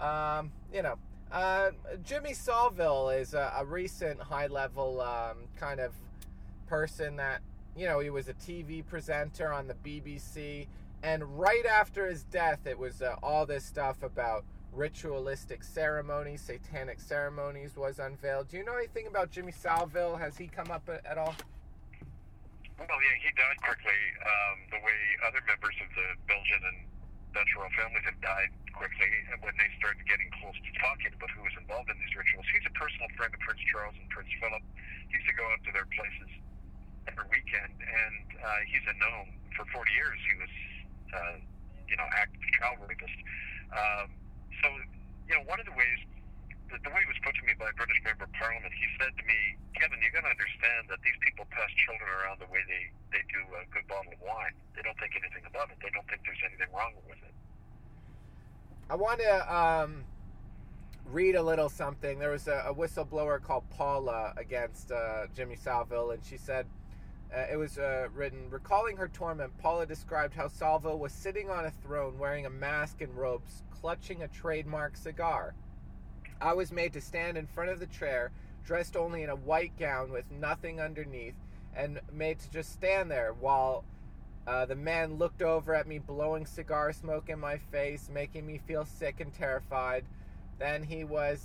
Jimmy Savile is a recent high-level kind of person that, he was a TV presenter on the BBC, and right after his death, it was all this stuff about ritualistic ceremonies, satanic ceremonies was unveiled. Do you know anything about Jimmy Savile? Has he come up at all? Well, yeah, he died quickly, the way other members of the Belgian and Dutch royal families have died quickly, and when they started getting close to talking about who was involved in these rituals. He's a personal friend of Prince Charles and Prince Philip. He used to go out to their places every weekend, and he's a known. For 40 years, he was, active child rapist. So, one of the ways, the way it was put to me by a British member of Parliament, he said to me, Kevin, you got to understand that these people pass children around the way they do a good bottle of wine. They don't think anything about it. They don't think there's anything wrong with it. I want to read a little something. There was a whistleblower called Paula against Jimmy Savile, and she said, it was written, recalling her torment, Paula described how Savile was sitting on a throne wearing a mask and robes, clutching a trademark cigar. I was made to stand in front of the chair, dressed only in a white gown with nothing underneath, and made to just stand there while the man looked over at me, blowing cigar smoke in my face, making me feel sick and terrified. Then he was,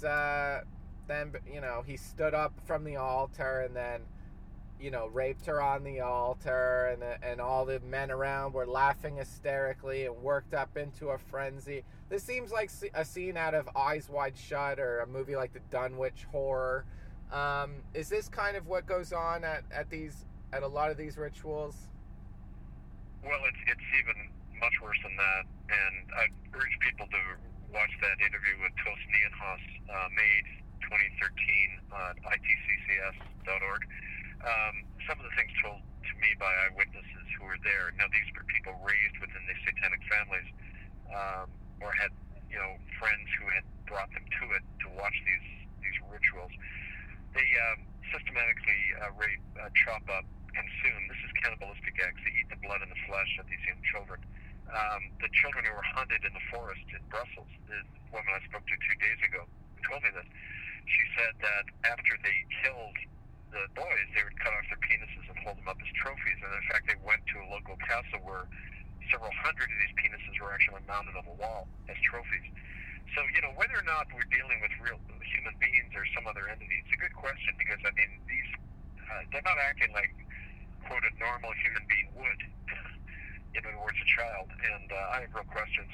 he stood up from the altar and then, raped her on the altar, and all the men around were laughing hysterically and worked up into a frenzy. This seems like a scene out of Eyes Wide Shut or a movie like the Dunwich Horror. Is this kind of what goes on at a lot of these rituals? Well, it's even much worse than that, and I urge people to watch that interview with Tos Nienhaus, May 2013 at itccs.org. Some of the things told to me by eyewitnesses who were there. Now, these were people raised within these satanic families, or had, friends who had brought them to it to watch these rituals. They systematically rape, chop up, consume. This is cannibalistic acts. They eat the blood and the flesh of these young children. The children who were hunted in the forest in Brussels, the woman I spoke to 2 days ago told me this. She said that after they killed the boys, they would cut off their penises and hold them up as trophies. And in fact, they went to a local castle where several hundred of these penises were actually mounted on the wall as trophies. So, whether or not we're dealing with real human beings or some other entity, it's a good question because, these, they're not acting like, quote, a normal human being would, in other words, a child. And I have real questions.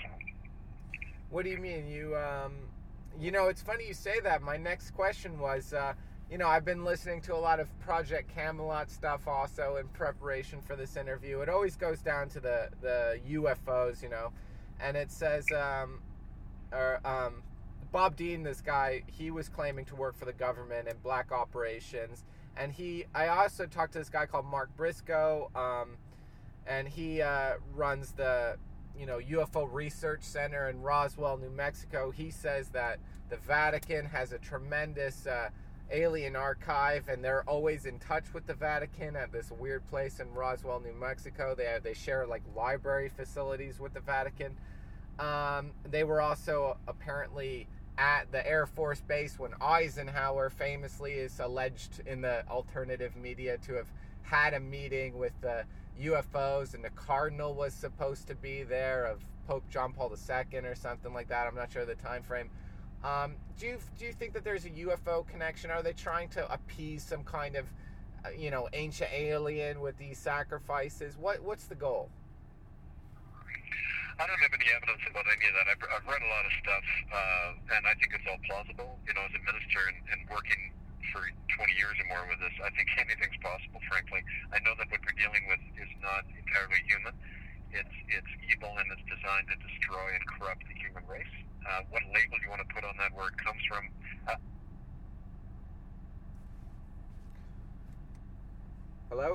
What do you mean? It's funny you say that. My next question was, I've been listening to a lot of Project Camelot stuff also in preparation for this interview. It always goes down to the UFOs, and it says, Bob Dean, this guy, he was claiming to work for the government in black operations, and I also talked to this guy called Mark Briscoe, and he runs the UFO Research Center in Roswell, New Mexico. He says that the Vatican has a tremendous alien archive, and they're always in touch with the Vatican at this weird place in Roswell, New Mexico. They share like library facilities with the Vatican. They were also apparently at the Air Force Base when Eisenhower famously is alleged in the alternative media to have had a meeting with the UFOs, and the Cardinal was supposed to be there, of Pope John Paul II or something like that. I'm not sure the time frame. Do you think that there's a UFO connection? Are they trying to appease some kind of ancient alien with these sacrifices? What's the goal? I don't have any evidence about any of that. I've read a lot of stuff, and I think it's all plausible. As a minister and working for 20 years or more with this, I think anything's possible, frankly. I know that what we're dealing with is not entirely human. It's evil, and it's designed to destroy and corrupt the human race. What label you want to put on that, where it comes from. Hello?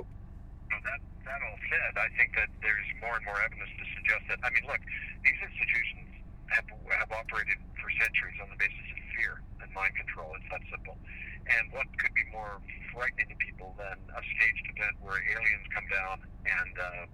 That all said, I think that there's more and more evidence to suggest that. I mean, look, these institutions have operated for centuries on the basis of fear and mind control. It's that simple. And what could be more frightening to people than a staged event where aliens come down and,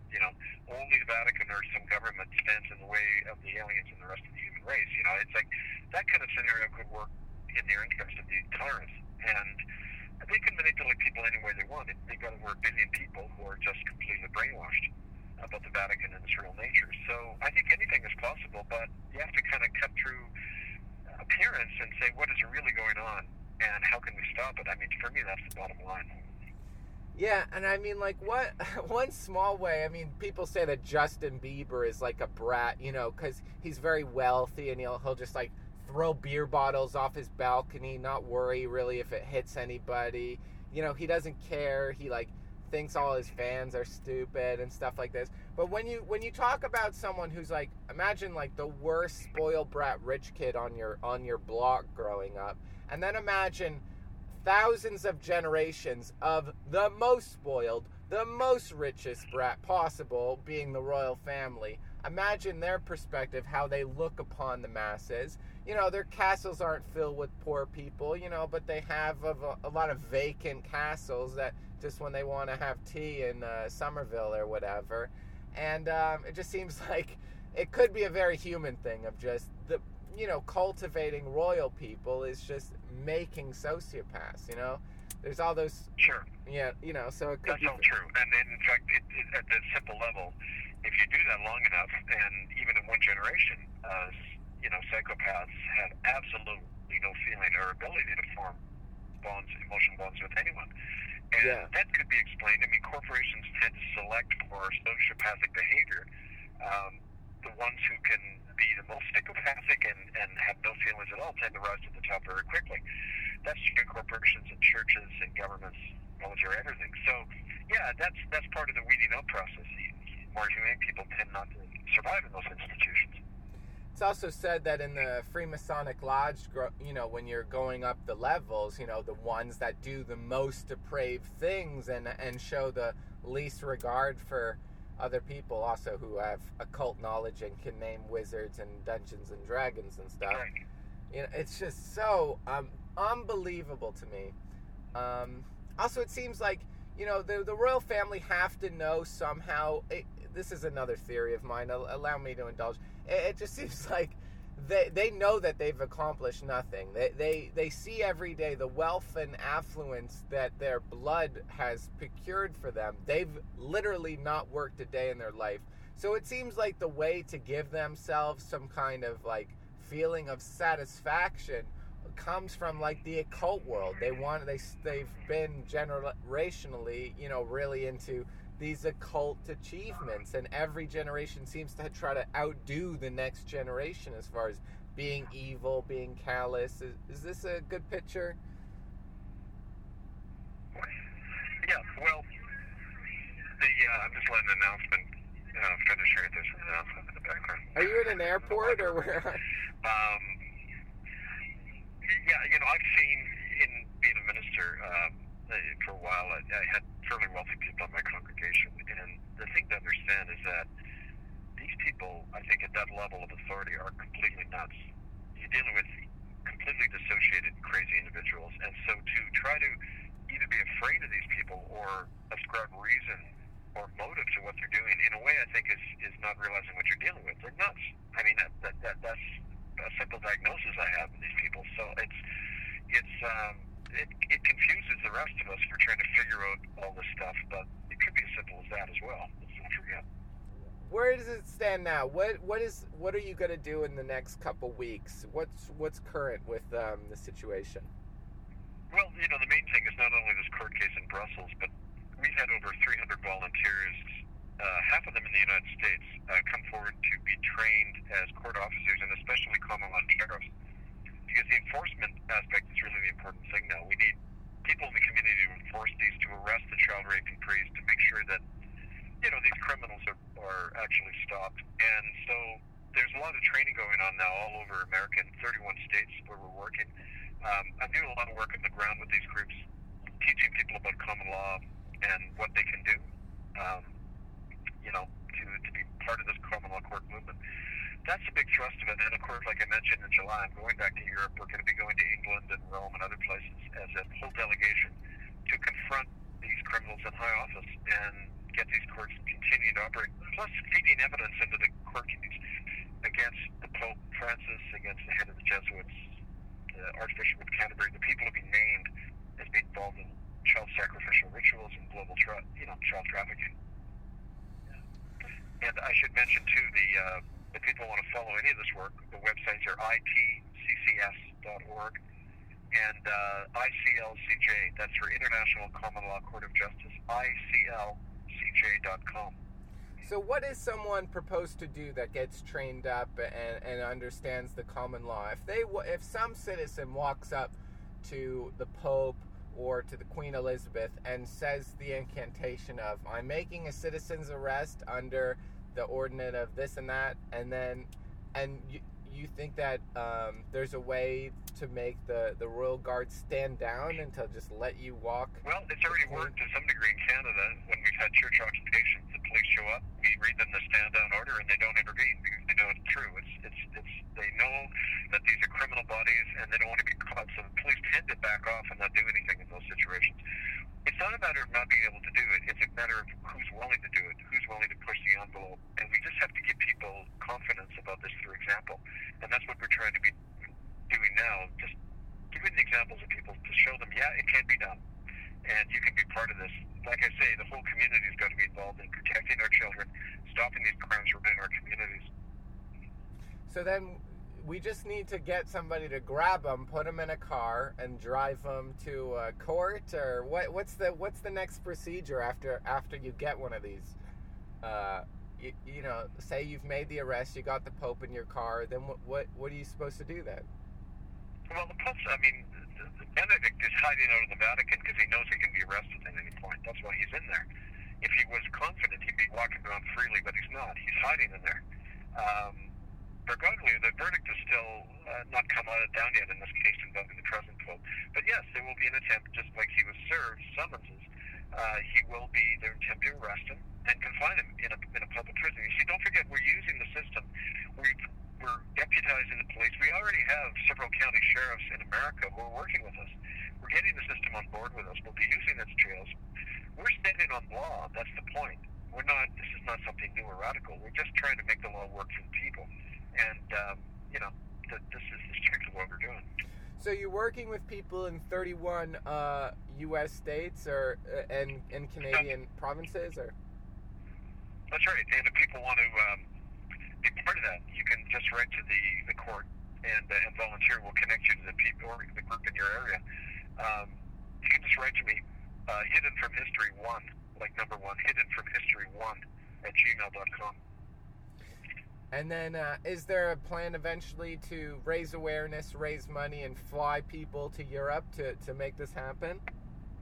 only the Vatican or some government stands in the way of the aliens and the rest of the human race? It's like that kind of scenario could work in their interest of the tyrants. And they can manipulate people any way they want. They've got over 1 billion people who are just completely brainwashed about the Vatican and its real nature. So I think anything is possible, but you have to kind of cut through appearance and say, what is really going on, and how can we stop it? I mean, for me, that's the bottom line. Yeah, and I mean, like, one small way, I mean, people say that Justin Bieber is like a brat, because he's very wealthy, and he'll just, like, throw beer bottles off his balcony, not worry really if it hits anybody. He doesn't care. He like thinks all his fans are stupid and stuff like this. But when you talk about someone who's like, imagine like the worst spoiled brat rich kid on your block growing up, and then imagine thousands of generations of the most spoiled, the most richest brat possible being the royal family. Imagine their perspective, how they look upon the masses. Their castles aren't filled with poor people, but they have a lot of vacant castles that just when they want to have tea in Somerville or whatever. And it just seems like it could be a very human thing of just cultivating royal people is just making sociopaths, There's all those... Sure. Yeah, so it could That's all true. And in fact, at the simple level, if you do that long enough, and even in one generation, psychopaths have absolutely no feeling or ability to form emotional bonds with anyone. And that could be explained. I mean, corporations tend to select for sociopathic behavior the ones who can be the most psychopathic and have no feelings at all tend to rise to the top very quickly. That's true in corporations and churches and governments, military, everything. So, yeah, that's part of the weeding out process. More humane people tend not to survive in those institutions. It's also said that in the Freemasonic Lodge, when you're going up the levels, the ones that do the most depraved things and show the least regard for other people also who have occult knowledge and can name wizards and Dungeons and Dragons and stuff. Right. It's just so unbelievable to me. Also, it seems like, the royal family have to know somehow. This is another theory of mine. Allow me to indulge. It just seems like they know that they've accomplished nothing. They see every day the wealth and affluence that their blood has procured for them. They've literally not worked a day in their life. So it seems like the way to give themselves some kind of like feeling of satisfaction comes from like the occult world. They've been generationally, really into these occult achievements, and every generation seems to try to outdo the next generation as far as being evil, being callous. Is this a good picture? I'm just letting an announcement finish here. There's an announcement in the background. Are you in an airport or where? Yeah, I've seen, in being a minister for a while, I had fairly wealthy people in my congregation, and the thing to understand is that these people, I think, at that level of authority are completely nuts. You're dealing with completely dissociated, crazy individuals, and so to try to either be afraid of these people or ascribe reason or motive to what they're doing, in a way, I think is not realizing what you're dealing with. They're nuts. I mean, that's a simple diagnosis I have with these people. So it confuses the rest of us for trying to figure out all this stuff, but it could be as simple as that as well. Let's not forget. Where does it stand now? What are you going to do in the next couple weeks? What's current with the situation? Well, the main thing is not only this court case in Brussels, but we've had over 300 volunteers, half of them in the United States, come forward to be trained as court officers, and especially common law sheriffs, because the enforcement aspect is really the important thing now. We need people in the community to enforce these, to arrest the child raping priests, to make sure that these criminals are actually stopped. And so there's a lot of training going on now all over America in 31 states where we're working. I'm doing a lot of work on the ground with these groups, teaching people about common law and what they can do, to be part of this common law court movement. That's a big thrust of it. And of course, like I mentioned in July, I'm going back to Europe. We're going to be going to England and Rome and other places as a whole delegation to confront these criminals in high office and get these courts continuing to operate, plus feeding evidence into the court cases against the Pope Francis, against the head of the Jesuits, the Archbishop of Canterbury, the people who have been named as being involved in child sacrificial rituals and global child trafficking. And I should mention too, if people want to follow any of this work, the websites are itccs.org and ICLCJ. That's for International Common Law Court of Justice. ICLCJ.com. So what is someone proposed to do that gets trained up and understands the common law? If some citizen walks up to the Pope or to the Queen Elizabeth and says the incantation of, I'm making a citizen's arrest under the ordinance of this and that, and you think that there's a way to make the Royal Guard stand down and to just let you walk? Well, it's already worked to some degree in Canada when we've had church occupations. The police show up, we read them the stand down order, and they don't intervene because they know it's true. They know that these are criminal bodies and they don't want to be caught, so the police tend to back off and not do anything in those situations. It's not a matter of not being able to do it. It's a matter of who's willing to do it, who's willing to push the envelope. And we just have to give people confidence about this through example. And that's what we're trying to be doing now, just giving the examples of people to show them, yeah, it can be done. And you can be part of this. Like I say, the whole community has got to be involved in protecting our children, stopping these crimes within our communities. So then we just need to get somebody to grab them, put them in a car, and drive them to a court, or what's the next procedure after you get one of these? Say you've made the arrest, you got the Pope in your car, then what are you supposed to do then? Well, the Pope's, Benedict is hiding out of the Vatican because he knows he can be arrested at any point. That's why he's in there. If he was confident, he'd be walking around freely, but he's not. He's hiding in there. Bergoglio, the verdict is still not come down yet in this case involving the present Pope. But yes, there will be an attempt, just like he was served summonses. Their attempt to arrest him and confine him in a public prison. You see, don't forget, we're using the system. We're deputizing the police. We already have several county sheriffs in America who are working with us. We're getting the system on board with us. We'll be using its jails. We're standing on law. That's the point. This is not something new or radical. We're just trying to make the law work for the people. And, this is the strength of what we're doing. So you're working with people in 31 U.S. states and Canadian provinces, or? That's right. And if people want to be part of that, you can just write to the court and volunteer. We'll connect you to the people or the group in your area. You can just write to me, Hidden from History 1, like number 1, Hidden from History 1 @gmail.com. And then, is there a plan eventually to raise awareness, raise money, and fly people to Europe to make this happen?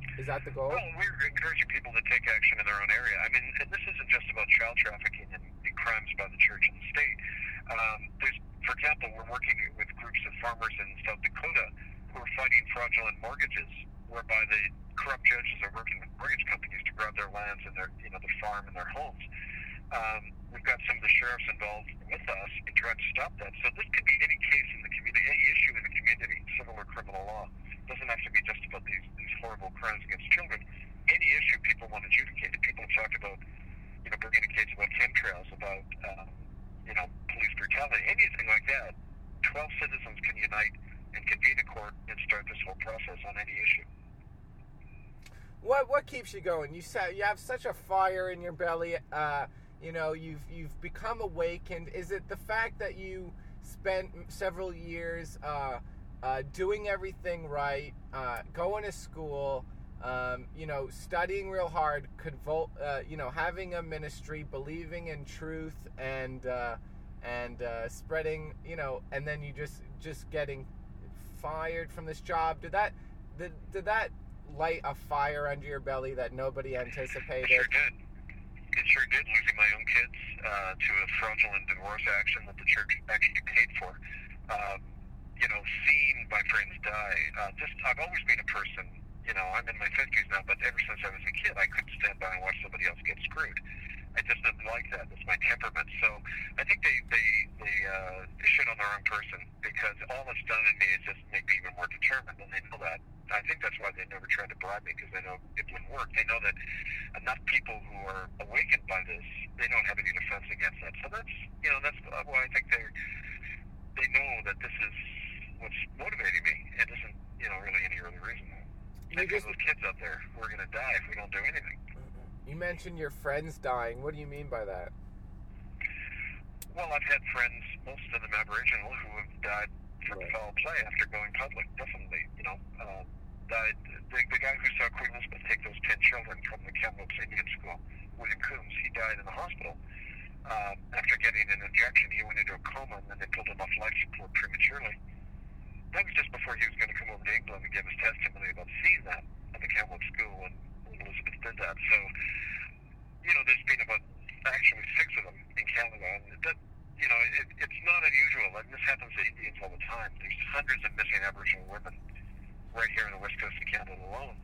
Is that the goal? Well, we're encouraging people to take action in their own area. I mean, and this isn't just about child trafficking and crimes by the church and the state. For example, we're working with groups of farmers in South Dakota who are fighting fraudulent mortgages, whereby the corrupt judges are working with mortgage companies to grab their lands and their farm and their homes. We've got some of the sheriffs involved with us in trying to stop that. So this could be any case in the community, any issue in the community, civil or criminal law. It doesn't have to be just about these horrible crimes against children. Any issue people want adjudicated. People have talked about, bringing a case about chemtrails, about, police brutality, anything like that. 12 citizens can unite and convene a court and start this whole process on any issue. What keeps you going? You have such a fire in your belly. You've become awakened. Is it the fact that you spent several years doing everything right, going to school, studying real hard, having a ministry, believing in truth, and spreading, and then you just getting fired from this job? Did that light a fire under your belly that nobody anticipated? It sure did. Losing my own kids to a fraudulent divorce action that the church actually paid for. Seeing my friends die. I've always been a person, I'm in my 50s now, but ever since I was a kid, I couldn't stand by and watch somebody else get screwed. I just didn't like that. It's my temperament. So I think they shit on their own person, because all it's done in me is just make me even more determined, and they know that. I think that's why they never tried to bribe me, because they know it wouldn't work. They know that enough people who are awakened by this, they don't have any defense against that. So that's why I think they know that this is what's motivating me. It isn't, really any other reason. Think of those kids out there who are going to die if we don't do anything. You mentioned your friends dying. What do you mean by that? Well, I've had friends, most of them Aboriginal, who have died from foul play after going public. Definitely, died. The guy who saw Queen Elizabeth take those 10 children from the Kamloops Indian School, William Coombs, he died in the hospital. After getting an injection, he went into a coma, and then they pulled him off life support prematurely. That was just before he was going to come over to England and give his testimony about seeing that at the Kamloops School when Elizabeth did that. So, there's been about actually 6 of them in Canada, and that, it's not unusual. And this happens to Indians all the time. There's hundreds of missing Aboriginal women right here on the west coast of Canada alone.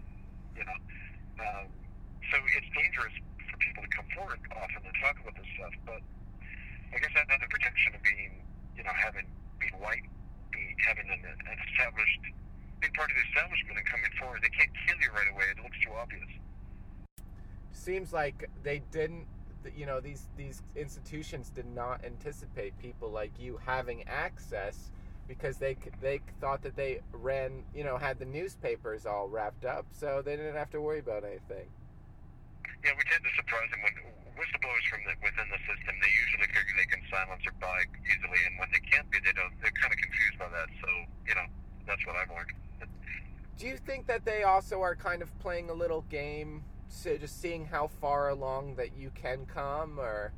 So it's dangerous for people to come forward often and talk about this stuff. But I guess I have the protection of being, having been white, having an established, being part of the establishment and coming forward. They can't kill you right away. It looks too obvious. Seems like they didn't, these institutions did not anticipate people like you having access, because they thought that they ran, had the newspapers all wrapped up, so they didn't have to worry about anything. Yeah, we tend to surprise them when whistleblowers from within the system. They usually figure they can silence or buy easily, and when they can't be, they're kind of confused by that. So, that's what I've learned. Do you think that they also are kind of playing a little game, so just seeing how far along that you can come, or,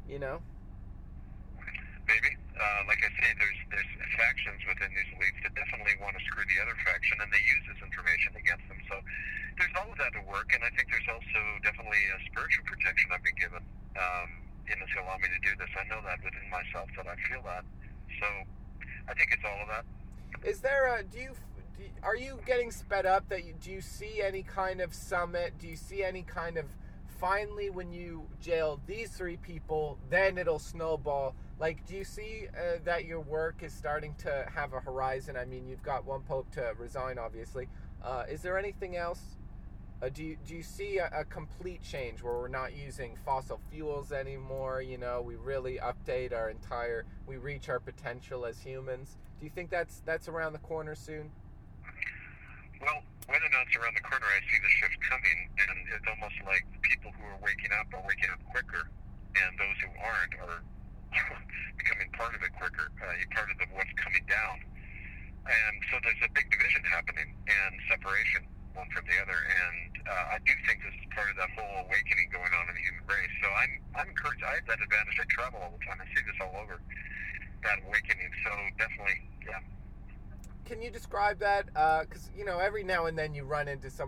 Maybe. Like I say, there's factions within these elites that definitely want to screw the other faction, and they use this information against them. So there's all of that to work, and I think there's also definitely a spiritual protection I've been given, to allow me to do this. I know that within myself, that I feel that. So I think it's all of that. Is there are you getting sped up? Do you see any kind of summit? Do you see any kind of, finally, when you jail these 3 people, then it'll snowball? Like, do you see that your work is starting to have a horizon? I mean, you've got one pope to resign, obviously. Is there anything else? Do you see a complete change where we're not using fossil fuels anymore? We really update we reach our potential as humans. Do you think that's around the corner soon? Well, whether or not it's around the corner, I see the shift coming, and it's almost like the people who are waking up quicker, and those who aren't are becoming part of it quicker, part of what's coming down. And so there's a big division happening and separation one from the other, and I do think this is part of that whole awakening going on in the human race. So I'm encouraged. I have that advantage. I travel all the time. I see this all over, that awakening. So definitely, yeah. Can you describe that? Because, every now and then you run into someone.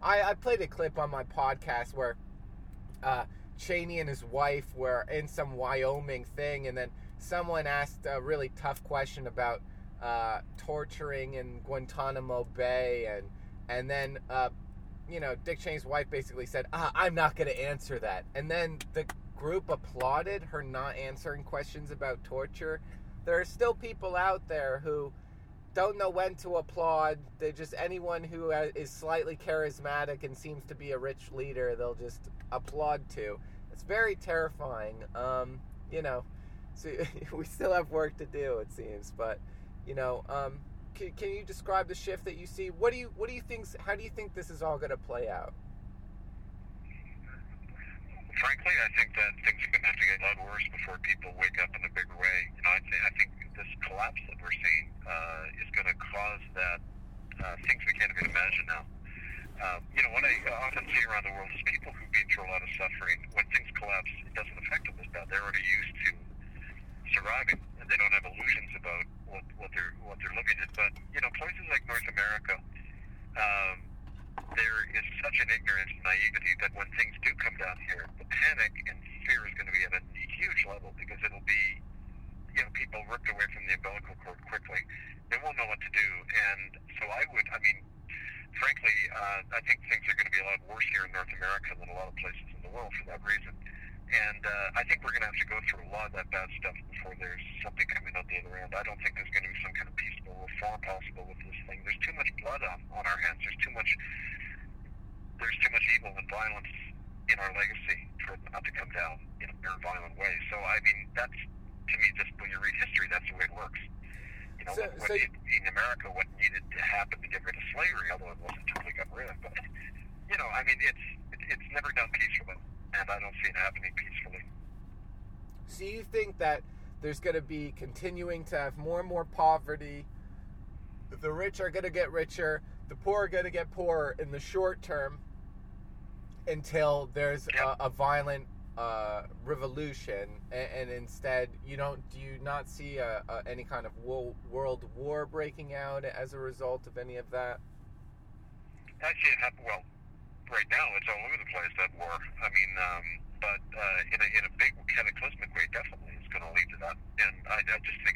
I played a clip on my podcast where Cheney and his wife were in some Wyoming thing, and then someone asked a really tough question about torturing in Guantanamo Bay, and then Dick Cheney's wife basically said, I'm not going to answer that. And then the group applauded her not answering questions about torture. There are still people out there who don't know when to applaud. They're just anyone who is slightly charismatic and seems to be a rich leader, they'll just applaud to. It's very terrifying. So we still have work to do, it seems. But, can you describe the shift that you see? What do you think? How do you think this is all going to play out? Frankly, I think that things are going to have to get a lot worse before people wake up in a bigger way. I think this collapse that we're seeing is going to cause that things we can't even imagine now. What I often see around the world is people who've been through a lot of suffering. When things collapse, it doesn't affect them as bad. They're already used to surviving, and they don't have illusions about what they're living in. But places like North America, there is such an ignorance and naivety that when things do come down here, the panic and fear is going to be at a huge level, because it'll be people ripped away from the umbilical cord quickly. They won't know what to do, and so frankly, I think things are going to be a lot worse here in North America than a lot of places in the world for that reason. And I think we're going to have to go through a lot of that bad stuff before there's something coming out the other end. I don't think there's going to be some kind of peaceful reform possible with this thing. There's too much blood on our hands. There's too much evil and violence in our legacy for it not to come down in a very violent way. So, that's, to me, just when you read history, that's the way it works. In America, what needed to happen to get rid of slavery, although it wasn't totally got rid of, but, it's never done peacefully, and I don't see it happening peacefully. So you think that there's going to be continuing to have more and more poverty, the rich are going to get richer, the poor are going to get poorer in the short term until there's a violent revolution, and instead do you not see any kind of world war breaking out as a result of any of that? I see it happen. Well, right now it's all over the place, that war. But in a big cataclysmic way, definitely it's going to lead to that. And I just think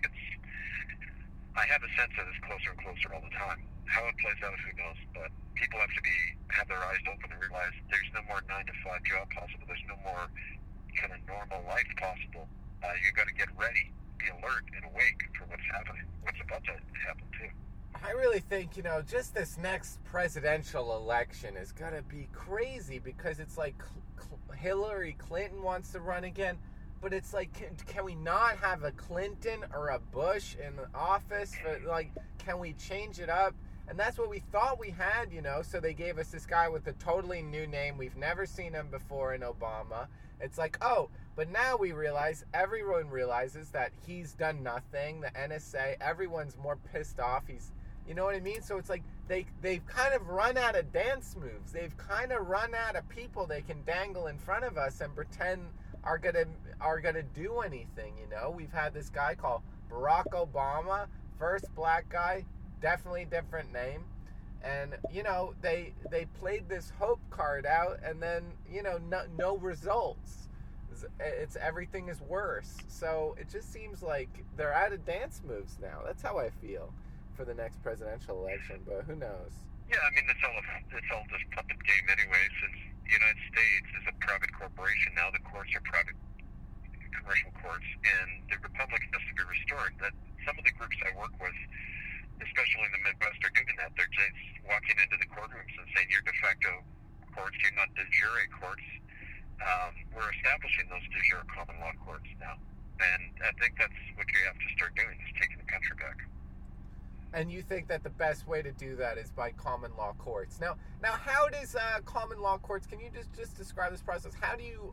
I have a sense that it's closer and closer all the time. How it plays out, who knows? But people have to have their eyes open and realize there's no more 9-to-5 job possible. There's no more kind of normal life possible. You got to get ready, be alert and awake for what's happening, what's about to happen too. I really think, just this next presidential election is going to be crazy, because it's like Hillary Clinton wants to run again, but it's like, can we not have a Clinton or a Bush in office? Can we change it up? And that's what we thought we had, so they gave us this guy with a totally new name. We've never seen him before in Obama. It's like, but now everyone realizes that he's done nothing. The NSA, everyone's more pissed off. You know what I mean? So it's like they've kind of run out of dance moves. They've kind of run out of people they can dangle in front of us and pretend are gonna do anything. We've had this guy called Barack Obama, first black guy, definitely different name, and they played this hope card out, and then no results. Everything is worse. So it just seems like they're out of dance moves now. That's how I feel for the next presidential election, but who knows? Yeah, it's all just puppet game anyway, since the United States is a private corporation now. The courts are private commercial courts, and the republic has to be restored. That some of the groups I work with, especially in the Midwest, are doing that. They're just walking into the courtrooms and saying, you're de facto courts, you're not de jure courts. We're establishing those de jure common law courts now. And I think that's what you have to start doing, is taking the country back. And you think that the best way to do that is by common law courts. Now how does common law courts, can you just describe this process? How do you,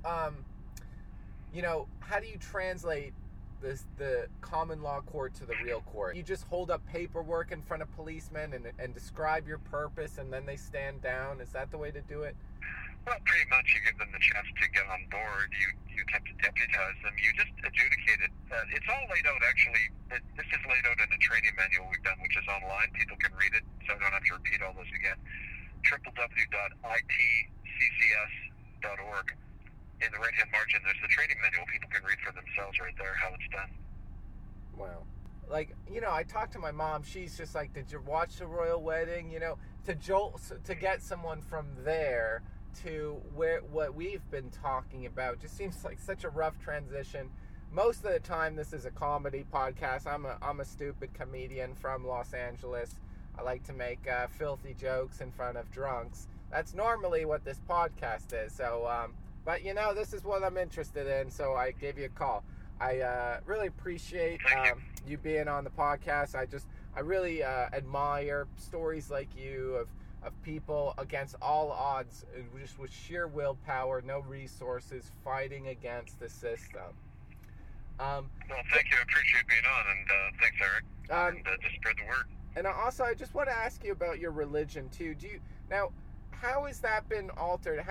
how do you translate the common law court to the real court? You just hold up paperwork in front of policemen and describe your purpose, and then they stand down. Is that the way to do it? Well, pretty much. You give them the chance to get on board. You attempt to deputize them. You just adjudicate it. It's all laid out, actually. This is laid out in a training manual we've done, which is online. People can read it, so I don't have to repeat all this again. www.ccc.ca www.itccs.org. In the right-hand margin, there's the training manual. People can read for themselves right there how it's done. Wow. Like, I talked to my mom. She's just like, did you watch the royal wedding? To get someone from there to what we've been talking about just seems like such a rough transition. Most of the time, this is a comedy podcast. I'm a stupid comedian from Los Angeles. I like to make filthy jokes in front of drunks. That's normally what this podcast is. So, but this is what I'm interested in. So I gave you a call. I really appreciate you being on the podcast. I really admire stories like you of people against all odds, just with sheer willpower, no resources, fighting against the system. Well, thank you. I appreciate being on, and thanks, Eric. And just spread the word. And also, I just want to ask you about your religion too. How has that been altered?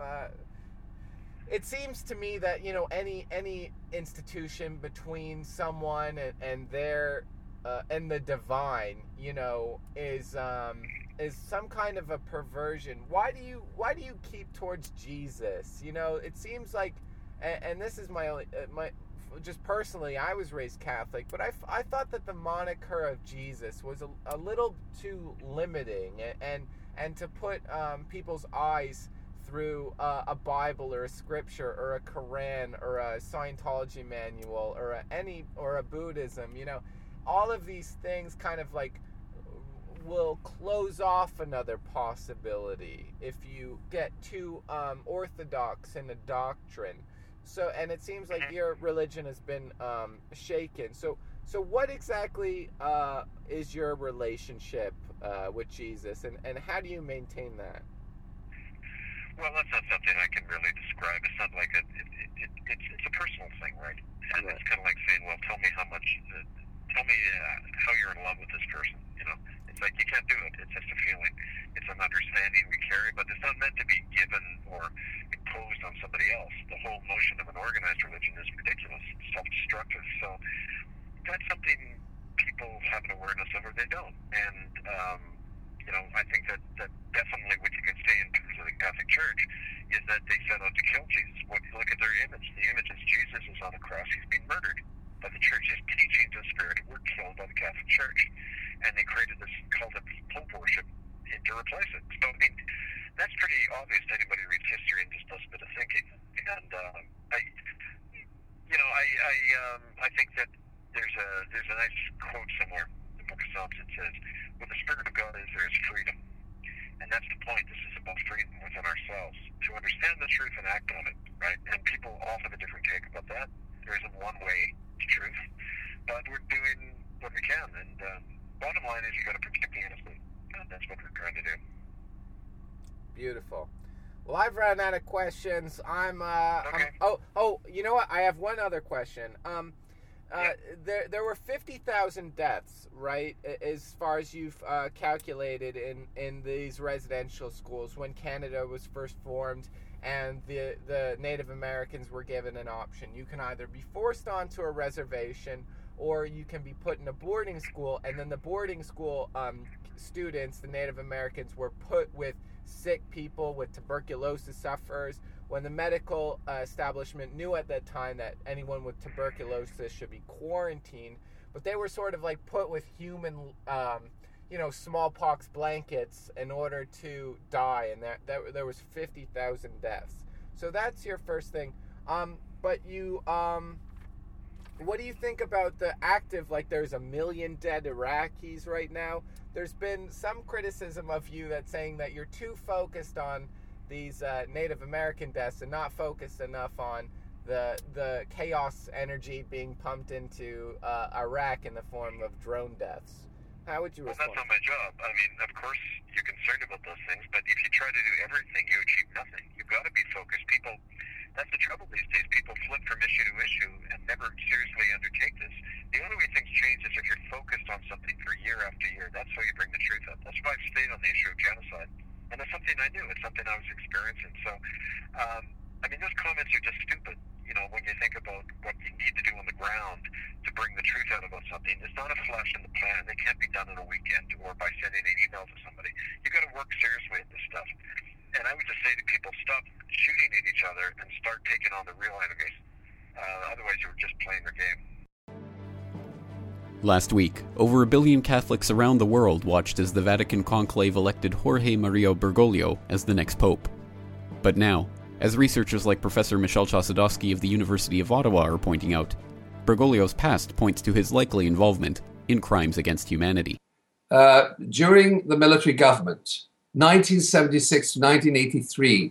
It seems to me that any institution between someone and their and the divine, is some kind of a perversion. Why do you keep towards Jesus? It seems like, and this is my just personally, I was raised Catholic, but I thought that the moniker of Jesus was a little too limiting, and to put people's eyes through a Bible or a scripture or a Quran or a Scientology manual or a Buddhism, all of these things kind of like will close off another possibility if you get too orthodox in a doctrine. So, and it seems like your religion has been shaken. So what exactly is your relationship with Jesus, and how do you maintain that? Well, that's not something I can really describe. It's not like it's a personal thing, right? And it's kind of like saying, well, tell me how you're in love with this person. It's like you can't do it. It's just a feeling. It's an understanding we carry, but it's not meant to be given or imposed on somebody else. The whole notion of an organized religion is ridiculous, self-destructive. So that's something people have an awareness of, or they don't. And I think that definitely what you can say in terms of the Catholic Church is that they set out to kill Jesus. Look at their image. The image is Jesus is on the cross. He's being murdered. But the Church's teachings and spirit were killed by the Catholic Church. And they created this cult of Pope worship to replace it. So, that's pretty obvious to anybody who reads history and just does a bit of thinking. And I think that there's a nice quote somewhere in the Book of Psalms that says, "Where the Spirit of God is, there is freedom." And that's the point. This is about freedom within ourselves to understand the truth and act on it, right? And people all have a different take about that. There isn't one way to truth, but we're doing what we can. And bottom line is, you got to protect the innocent, and that's what we're trying to do. Beautiful. Well, I've run out of questions. Okay. You know what? I have one other question. There were 50,000 deaths, right, as far as you've calculated in these residential schools when Canada was first formed, and the Native Americans were given an option. You can either be forced onto a reservation, or you can be put in a boarding school, and then the boarding school students, the Native Americans, were put with sick people, with tuberculosis sufferers, when the medical establishment knew at that time that anyone with tuberculosis should be quarantined, but they were sort of like put with human, smallpox blankets in order to die, and there was 50,000 deaths. So that's your first thing. But you, what do you think about the active, like there's 1 million dead Iraqis right now? There's been some criticism of you that's saying that you're too focused on these Native American deaths and not focused enough on the chaos energy being pumped into Iraq in the form of drone deaths. How would you respond? Well, that's not my job. I mean, of course, you're concerned about those things, but if you try to do everything, you achieve nothing. You've got to be focused. That's the trouble these days. People flip from issue to issue and never seriously undertake this. The only way things change is if you're focused on something for year after year. That's how you bring the truth up. That's why I've stayed on the issue of genocide. And it's something I knew. It's something I was experiencing. So, those comments are just stupid. When you think about what you need to do on the ground to bring the truth out about something, it's not a flash in the pan. It can't be done in a weekend or by sending an email to somebody. You've got to work seriously at this stuff. And I would just say to people, stop shooting at each other and start taking on the real enemies. Otherwise, you're just playing their game. Last week, over 1 billion Catholics around the world watched as the Vatican conclave elected Jorge Maria Bergoglio as the next pope. But now, as researchers like Professor Michel Chossudovsky of the University of Ottawa are pointing out, Bergoglio's past points to his likely involvement in crimes against humanity. During the military government, 1976 to 1983,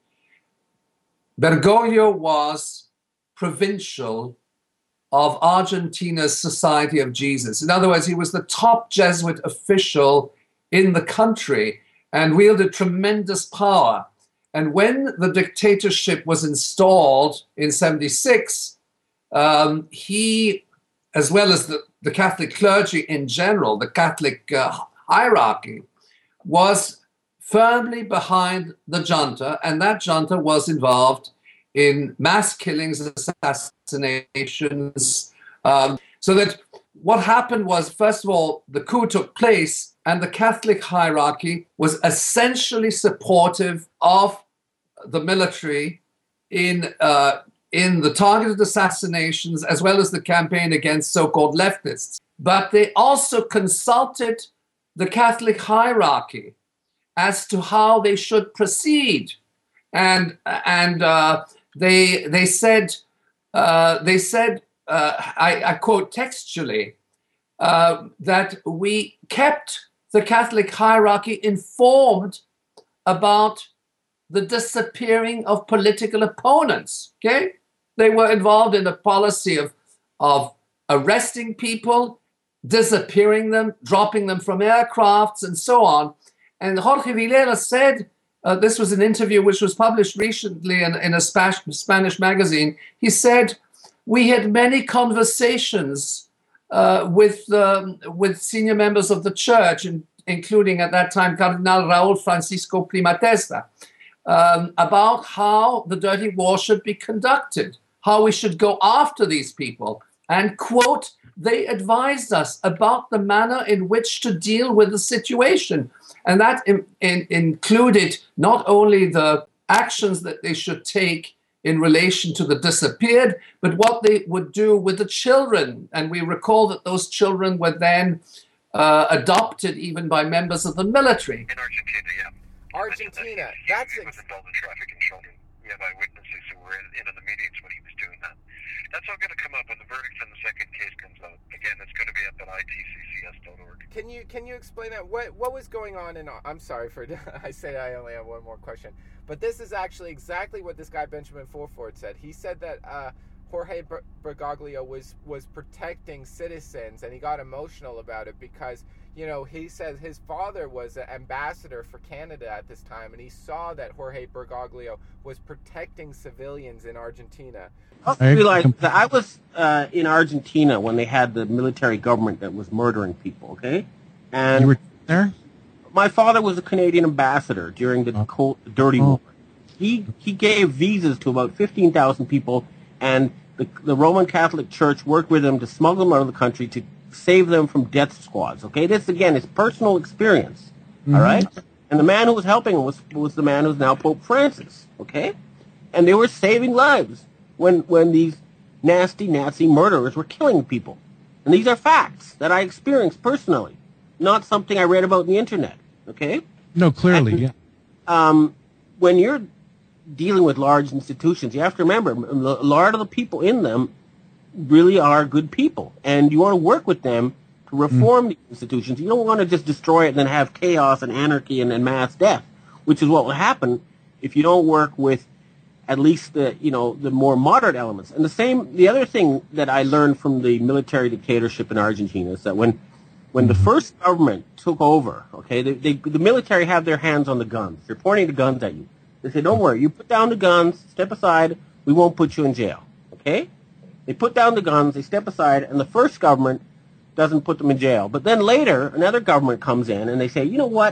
Bergoglio was provincial of Argentina's Society of Jesus. In other words, he was the top Jesuit official in the country and wielded tremendous power. And when the dictatorship was installed in 76, he, as well as the Catholic clergy in general, the Catholic hierarchy, was firmly behind the junta, and that junta was involved in mass killings, assassinations. So that what happened was, first of all, the coup took place, and the Catholic hierarchy was essentially supportive of the military in the targeted assassinations as well as the campaign against so-called leftists. But they also consulted the Catholic hierarchy as to how they should proceed, and they said I quote textually that we kept the Catholic hierarchy informed about the disappearing of political opponents. Okay, they were involved in a policy of arresting people, disappearing them, dropping them from aircrafts, and so on. And Jorge Villela said, this was an interview which was published recently in a Spanish magazine. He said, we had many conversations with senior members of the church, including at that time Cardinal Raúl Francisco Primatesta, about how the dirty war should be conducted, how we should go after these people. And, quote, they advised us about the manner in which to deal with the situation. And that included not only the actions that they should take in relation to the disappeared, but what they would do with the children. And we recall that those children were then adopted even by members of the military. In Argentina, yeah. Argentina, that's it. He was involved in trafficking children. We have eyewitnesses who were in the meetings when he was doing that. That's all going to come up when the verdict in the second case comes out. Again, it's going to be up at itccs.org. Can you explain that? What was going on in? I'm sorry for I say I only have one more question, but this is actually exactly what this guy Benjamin Fulford said. He said that Jorge Bergoglio was protecting citizens, and he got emotional about it because, you know, he said his father was an ambassador for Canada at this time, and he saw that Jorge Bergoglio was protecting civilians in Argentina. I realized that I was in Argentina when they had the military government that was murdering people, okay? And you were there? My father was a Canadian ambassador during the Dirty War. He gave visas to about 15,000 people, and the Roman Catholic Church worked with him to smuggle them out of the country to save them from death squads, okay? This, again, is personal experience, all right? And the man who was helping him was the man who's now Pope Francis, okay? And they were saving lives when these nasty Nazi murderers were killing people. And these are facts that I experienced personally, not something I read about on the internet, okay? No, clearly, yeah. When you're dealing with large institutions, you have to remember, a lot of the people in them really are good people, and you want to work with them to reform the institutions. You don't want to just destroy it and then have chaos and anarchy and mass death, which is what will happen if you don't work with at least the more moderate elements. And the other thing that I learned from the military dictatorship in Argentina is that when the first government took over, okay, the military have their hands on the guns. They're pointing the guns at you. They say, don't worry, you put down the guns, step aside, we won't put you in jail, okay? They put down the guns, they step aside, and the first government doesn't put them in jail. But then later, another government comes in and they say, you know what,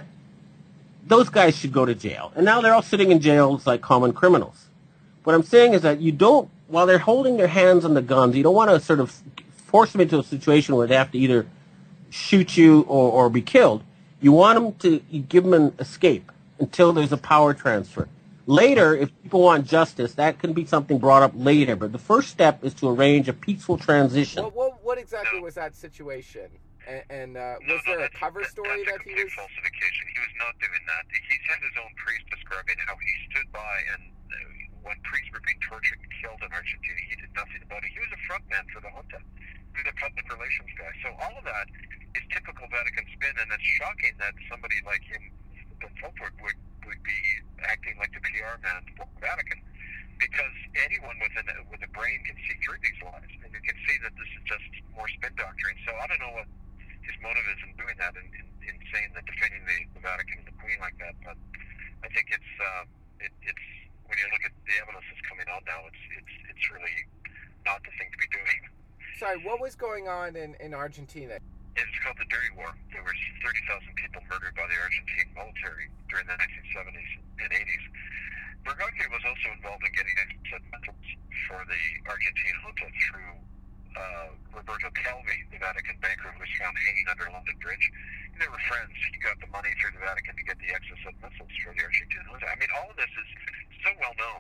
those guys should go to jail. And now they're all sitting in jails like common criminals. What I'm saying is that you don't, while they're holding their hands on the guns, you don't want to sort of force them into a situation where they have to either shoot you or be killed. You want them to give them an escape. until there's a power transfer. Later, if people want justice, that can be something brought up later. But the first step is to arrange a peaceful transition. What exactly was that situation? And was there a cover story that he was? Falsification. He was not doing that. He's had his own priest describing how he stood by and when priests were being tortured and killed in Argentina, he did nothing about it. He was a frontman for the junta. He was a public relations guy. So all of that is typical Vatican spin, and it's shocking that somebody like him, the Pope, would be acting like the PR man for the Vatican, because anyone with a brain can see through these lies, and you can see that this is just more spin doctrine. So I don't know what his motive is in doing that, in saying that defending the Vatican and the Queen like that. But I think it's when you look at the evidence that's coming out now, it's really not the thing to be doing. Sorry, what was going on in Argentina? It's called the Dirty War. There were 30,000 people murdered by the Argentine military during the 1970s and 80s. Bergoglio was also involved in getting extra medals for the Argentine junta through Roberto Calvi, the Vatican banker who was found hanging under London Bridge. And they were friends. He got the money through the Vatican to get the excess of missiles for the Argentine junta. I mean, all of this is so well known.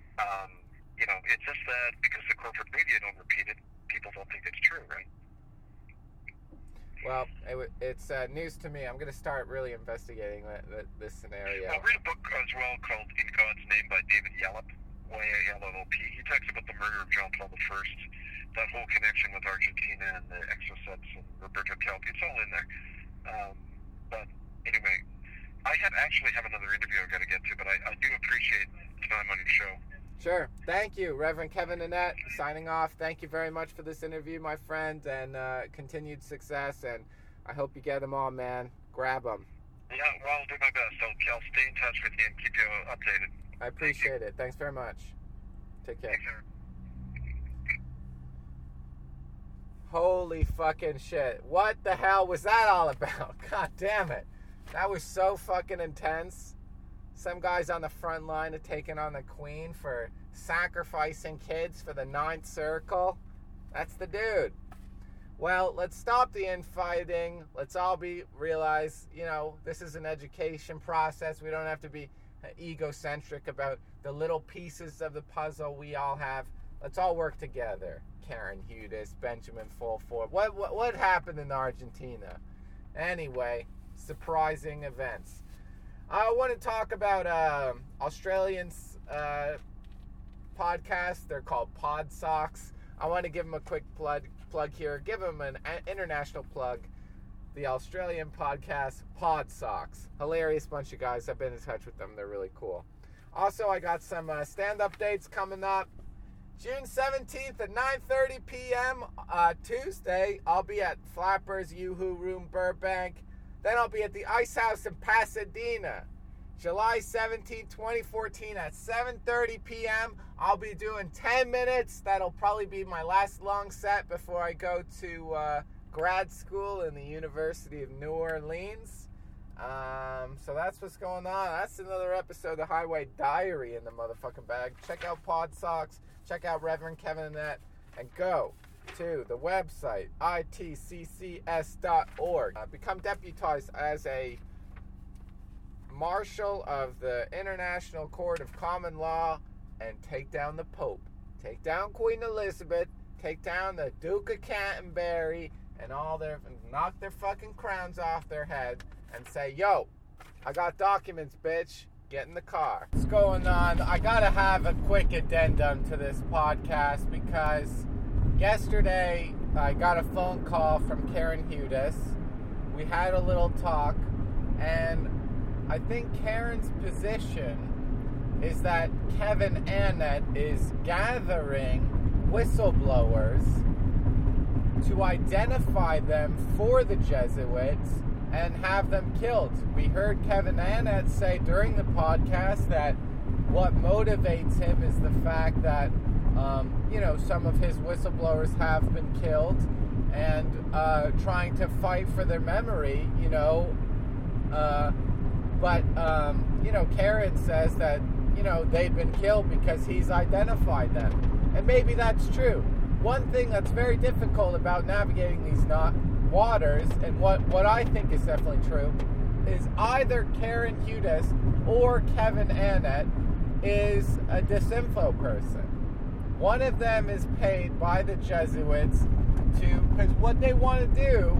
It's just that because the corporate media don't repeat it, people don't think it's true, right? Well, it's news to me. I'm going to start really investigating this scenario. I'll read a book as well called In God's Name by David Yallop, Y-A-L-L-O-P. He talks about the murder of John Paul I, that whole connection with Argentina and the exorcets and Roberto Calvi. It's all in there. But anyway, I actually have another interview I've got to get to, but I do appreciate the time on your show. Sure. Thank you, Reverend Kevin Annett, signing off. Thank you very much for this interview, my friend, and continued success, and I hope you get them all, man. Grab them. Yeah, well, I'll do my best. I'll stay in touch with you and keep you updated. I appreciate it. Thanks very much. Take care. Holy fucking shit. What the hell was that all about? God damn it. That was so fucking intense. Some guy's on the front line of taking on the Queen for sacrificing kids for the Ninth Circle. That's the dude. Well, let's stop the infighting. Let's all realize, this is an education process. We don't have to be egocentric about the little pieces of the puzzle we all have. Let's all work together. Karen Hudes, Benjamin Fulford. What happened in Argentina? Anyway, surprising events. I want to talk about Australians podcast. They're called Pod Socks. I want to give them a quick plug here. Give them an international plug. The Australian podcast, Pod Socks. Hilarious bunch of guys. I've been in touch with them. They're really cool. Also, I got some stand-up dates coming up. June 17th at 9:30 p.m. Tuesday, I'll be at Flappers Yoo-Hoo Room, Burbank. Then I'll be at the Ice House in Pasadena. July 17, 2014 at 7:30 p.m. I'll be doing 10 minutes. That'll probably be my last long set before I go to grad school in the University of New Orleans. So that's what's going on. That's another episode of Highway Diary in the motherfucking bag. Check out Pod Socks. Check out Reverend Kevin Annett. And go to the website, itccs.org. Become deputized as a marshal of the International Court of Common Law and take down the Pope. Take down Queen Elizabeth. Take down the Duke of Canterbury and knock their fucking crowns off their head and say, yo, I got documents, bitch. Get in the car. What's going on? I gotta have a quick addendum to this podcast because yesterday, I got a phone call from Karen Hudes. We had a little talk, and I think Karen's position is that Kevin Annett is gathering whistleblowers to identify them for the Jesuits and have them killed. We heard Kevin Annett say during the podcast that what motivates him is the fact that some of his whistleblowers have been killed and trying to fight for their memory, but Karen says that, they've been killed because he's identified them. And maybe that's true. One thing that's very difficult about navigating these waters, and what I think is definitely true, is either Karen Hudes or Kevin Annett is a disinfo person. One of them is paid by the Jesuits because what they want to do,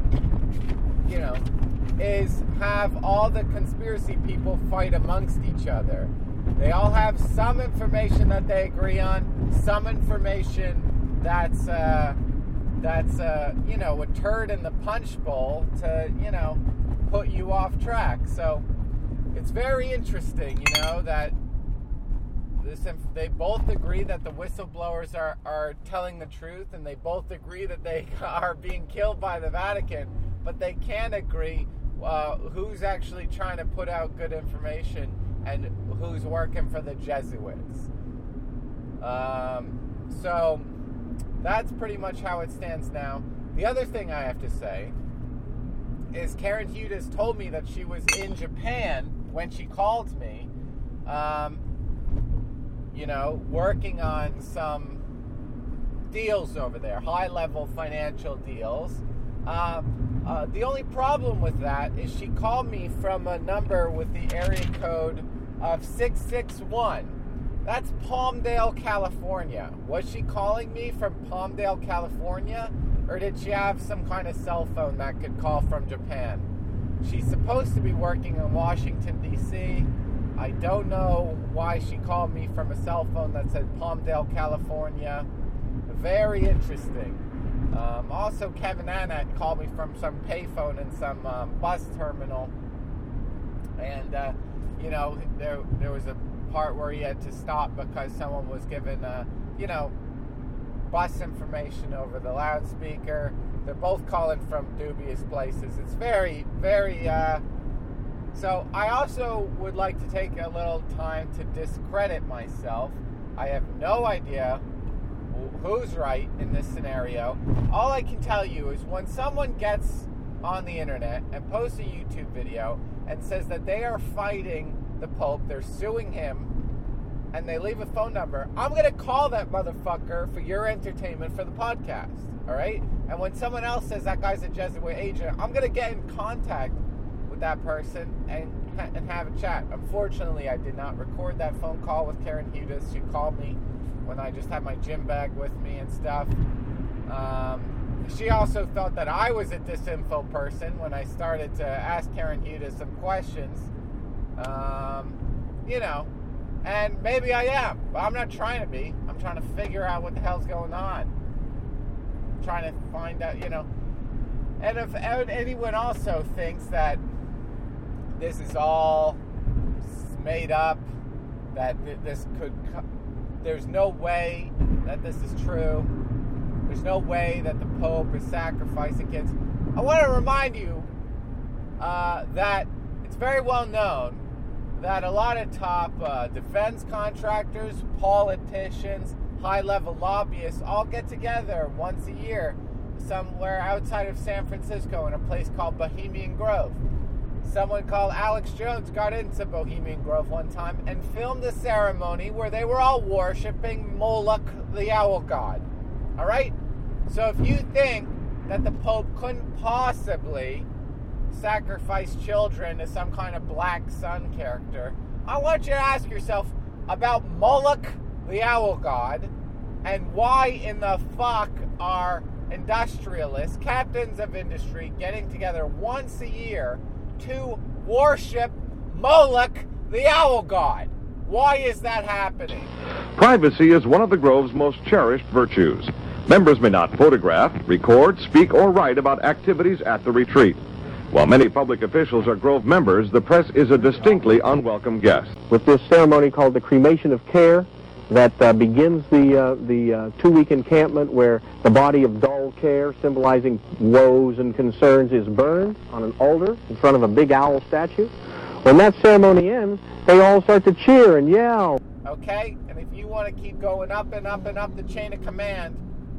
is have all the conspiracy people fight amongst each other. They all have some information that they agree on, some information that's a turd in the punch bowl to, put you off track. So it's very interesting, that they both agree that the whistleblowers are telling the truth, and they both agree that they are being killed by the Vatican, but they can't agree who's actually trying to put out good information and who's working for the Jesuits. So that's pretty much how it stands now. The other thing I have to say is Karen Hudes told me that she was in Japan when she called me, working on some deals over there, high-level financial deals. The only problem with that is she called me from a number with the area code of 661. That's Palmdale, California. Was she calling me from Palmdale, California? Or did she have some kind of cell phone that could call from Japan? She's supposed to be working in Washington, D.C. I don't know why she called me from a cell phone that said Palmdale, California. Very interesting. Also, Kevin Annett called me from some payphone in some bus terminal. And, there was a part where he had to stop because someone was given, bus information over the loudspeaker. They're both calling from dubious places. It's very, very... So I also would like to take a little time to discredit myself. I have no idea who's right in this scenario. All I can tell you is when someone gets on the internet and posts a YouTube video and says that they are fighting the Pope, they're suing him, and they leave a phone number, I'm going to call that motherfucker for your entertainment for the podcast, all right? And when someone else says that guy's a Jesuit agent, I'm going to get in contact with that person and have a chat. Unfortunately, I did not record that phone call with Karen Hudes. She called me when I just had my gym bag with me and stuff. She also thought that I was a disinfo person when I started to ask Karen Hudes some questions. And maybe I am, but I'm not trying to be. I'm trying to figure out what the hell's going on. I'm trying to find out, And if anyone also thinks that this is all made up, that this could... There's no way that this is true. There's no way that the Pope is sacrificing kids. I want to remind you that it's very well known that a lot of top defense contractors, politicians, high-level lobbyists all get together once a year somewhere outside of San Francisco in a place called Bohemian Grove. Someone called Alex Jones got into Bohemian Grove one time and filmed a ceremony where they were all worshiping Moloch, the owl god. All right? So if you think that the Pope couldn't possibly sacrifice children as some kind of black sun character, I want you to ask yourself about Moloch, the owl god, and why in the fuck are industrialists, captains of industry, getting together once a year to worship Moloch, the owl god. Why is that happening? Privacy is one of the Grove's most cherished virtues. Members may not photograph, record, speak, or write about activities at the retreat. While many public officials are Grove members, the press is a distinctly unwelcome guest. With this ceremony called the Cremation of Care, that begins the two-week encampment where the body of dull care, symbolizing woes and concerns, is burned on an altar in front of a big owl statue. When that ceremony ends, they all start to cheer and yell. Okay? And if you want to keep going up and up and up the chain of command,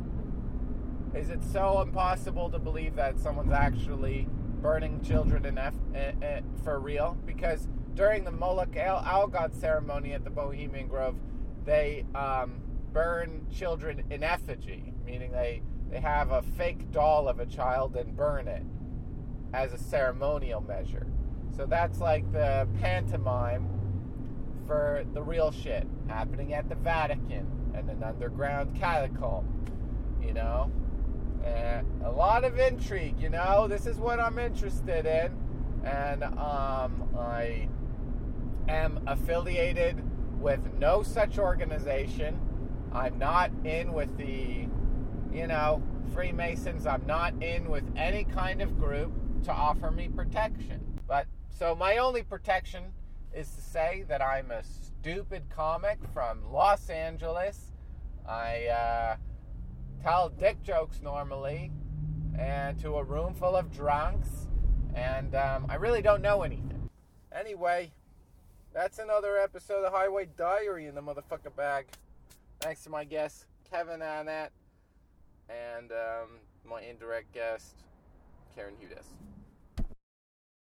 is it so impossible to believe that someone's actually burning children for real? Because during the Moloch Owl God ceremony at the Bohemian Grove, they burn children in effigy, meaning they have a fake doll of a child and burn it as a ceremonial measure. So that's like the pantomime for the real shit happening at the Vatican and an underground catacomb, you know? And a lot of intrigue, you know? This is what I'm interested in. And I am affiliated with no such organization. I'm not in with the, you know, Freemasons. I'm not in with any kind of group to offer me protection. But, so my only protection is to say that I'm a stupid comic from Los Angeles. I tell dick jokes normally, and to a room full of drunks, and I really don't know anything. Anyway, that's another episode of Highway Diary in the motherfucker bag. Thanks to my guest, Kevin Annett, and my indirect guest, Karen Hudes.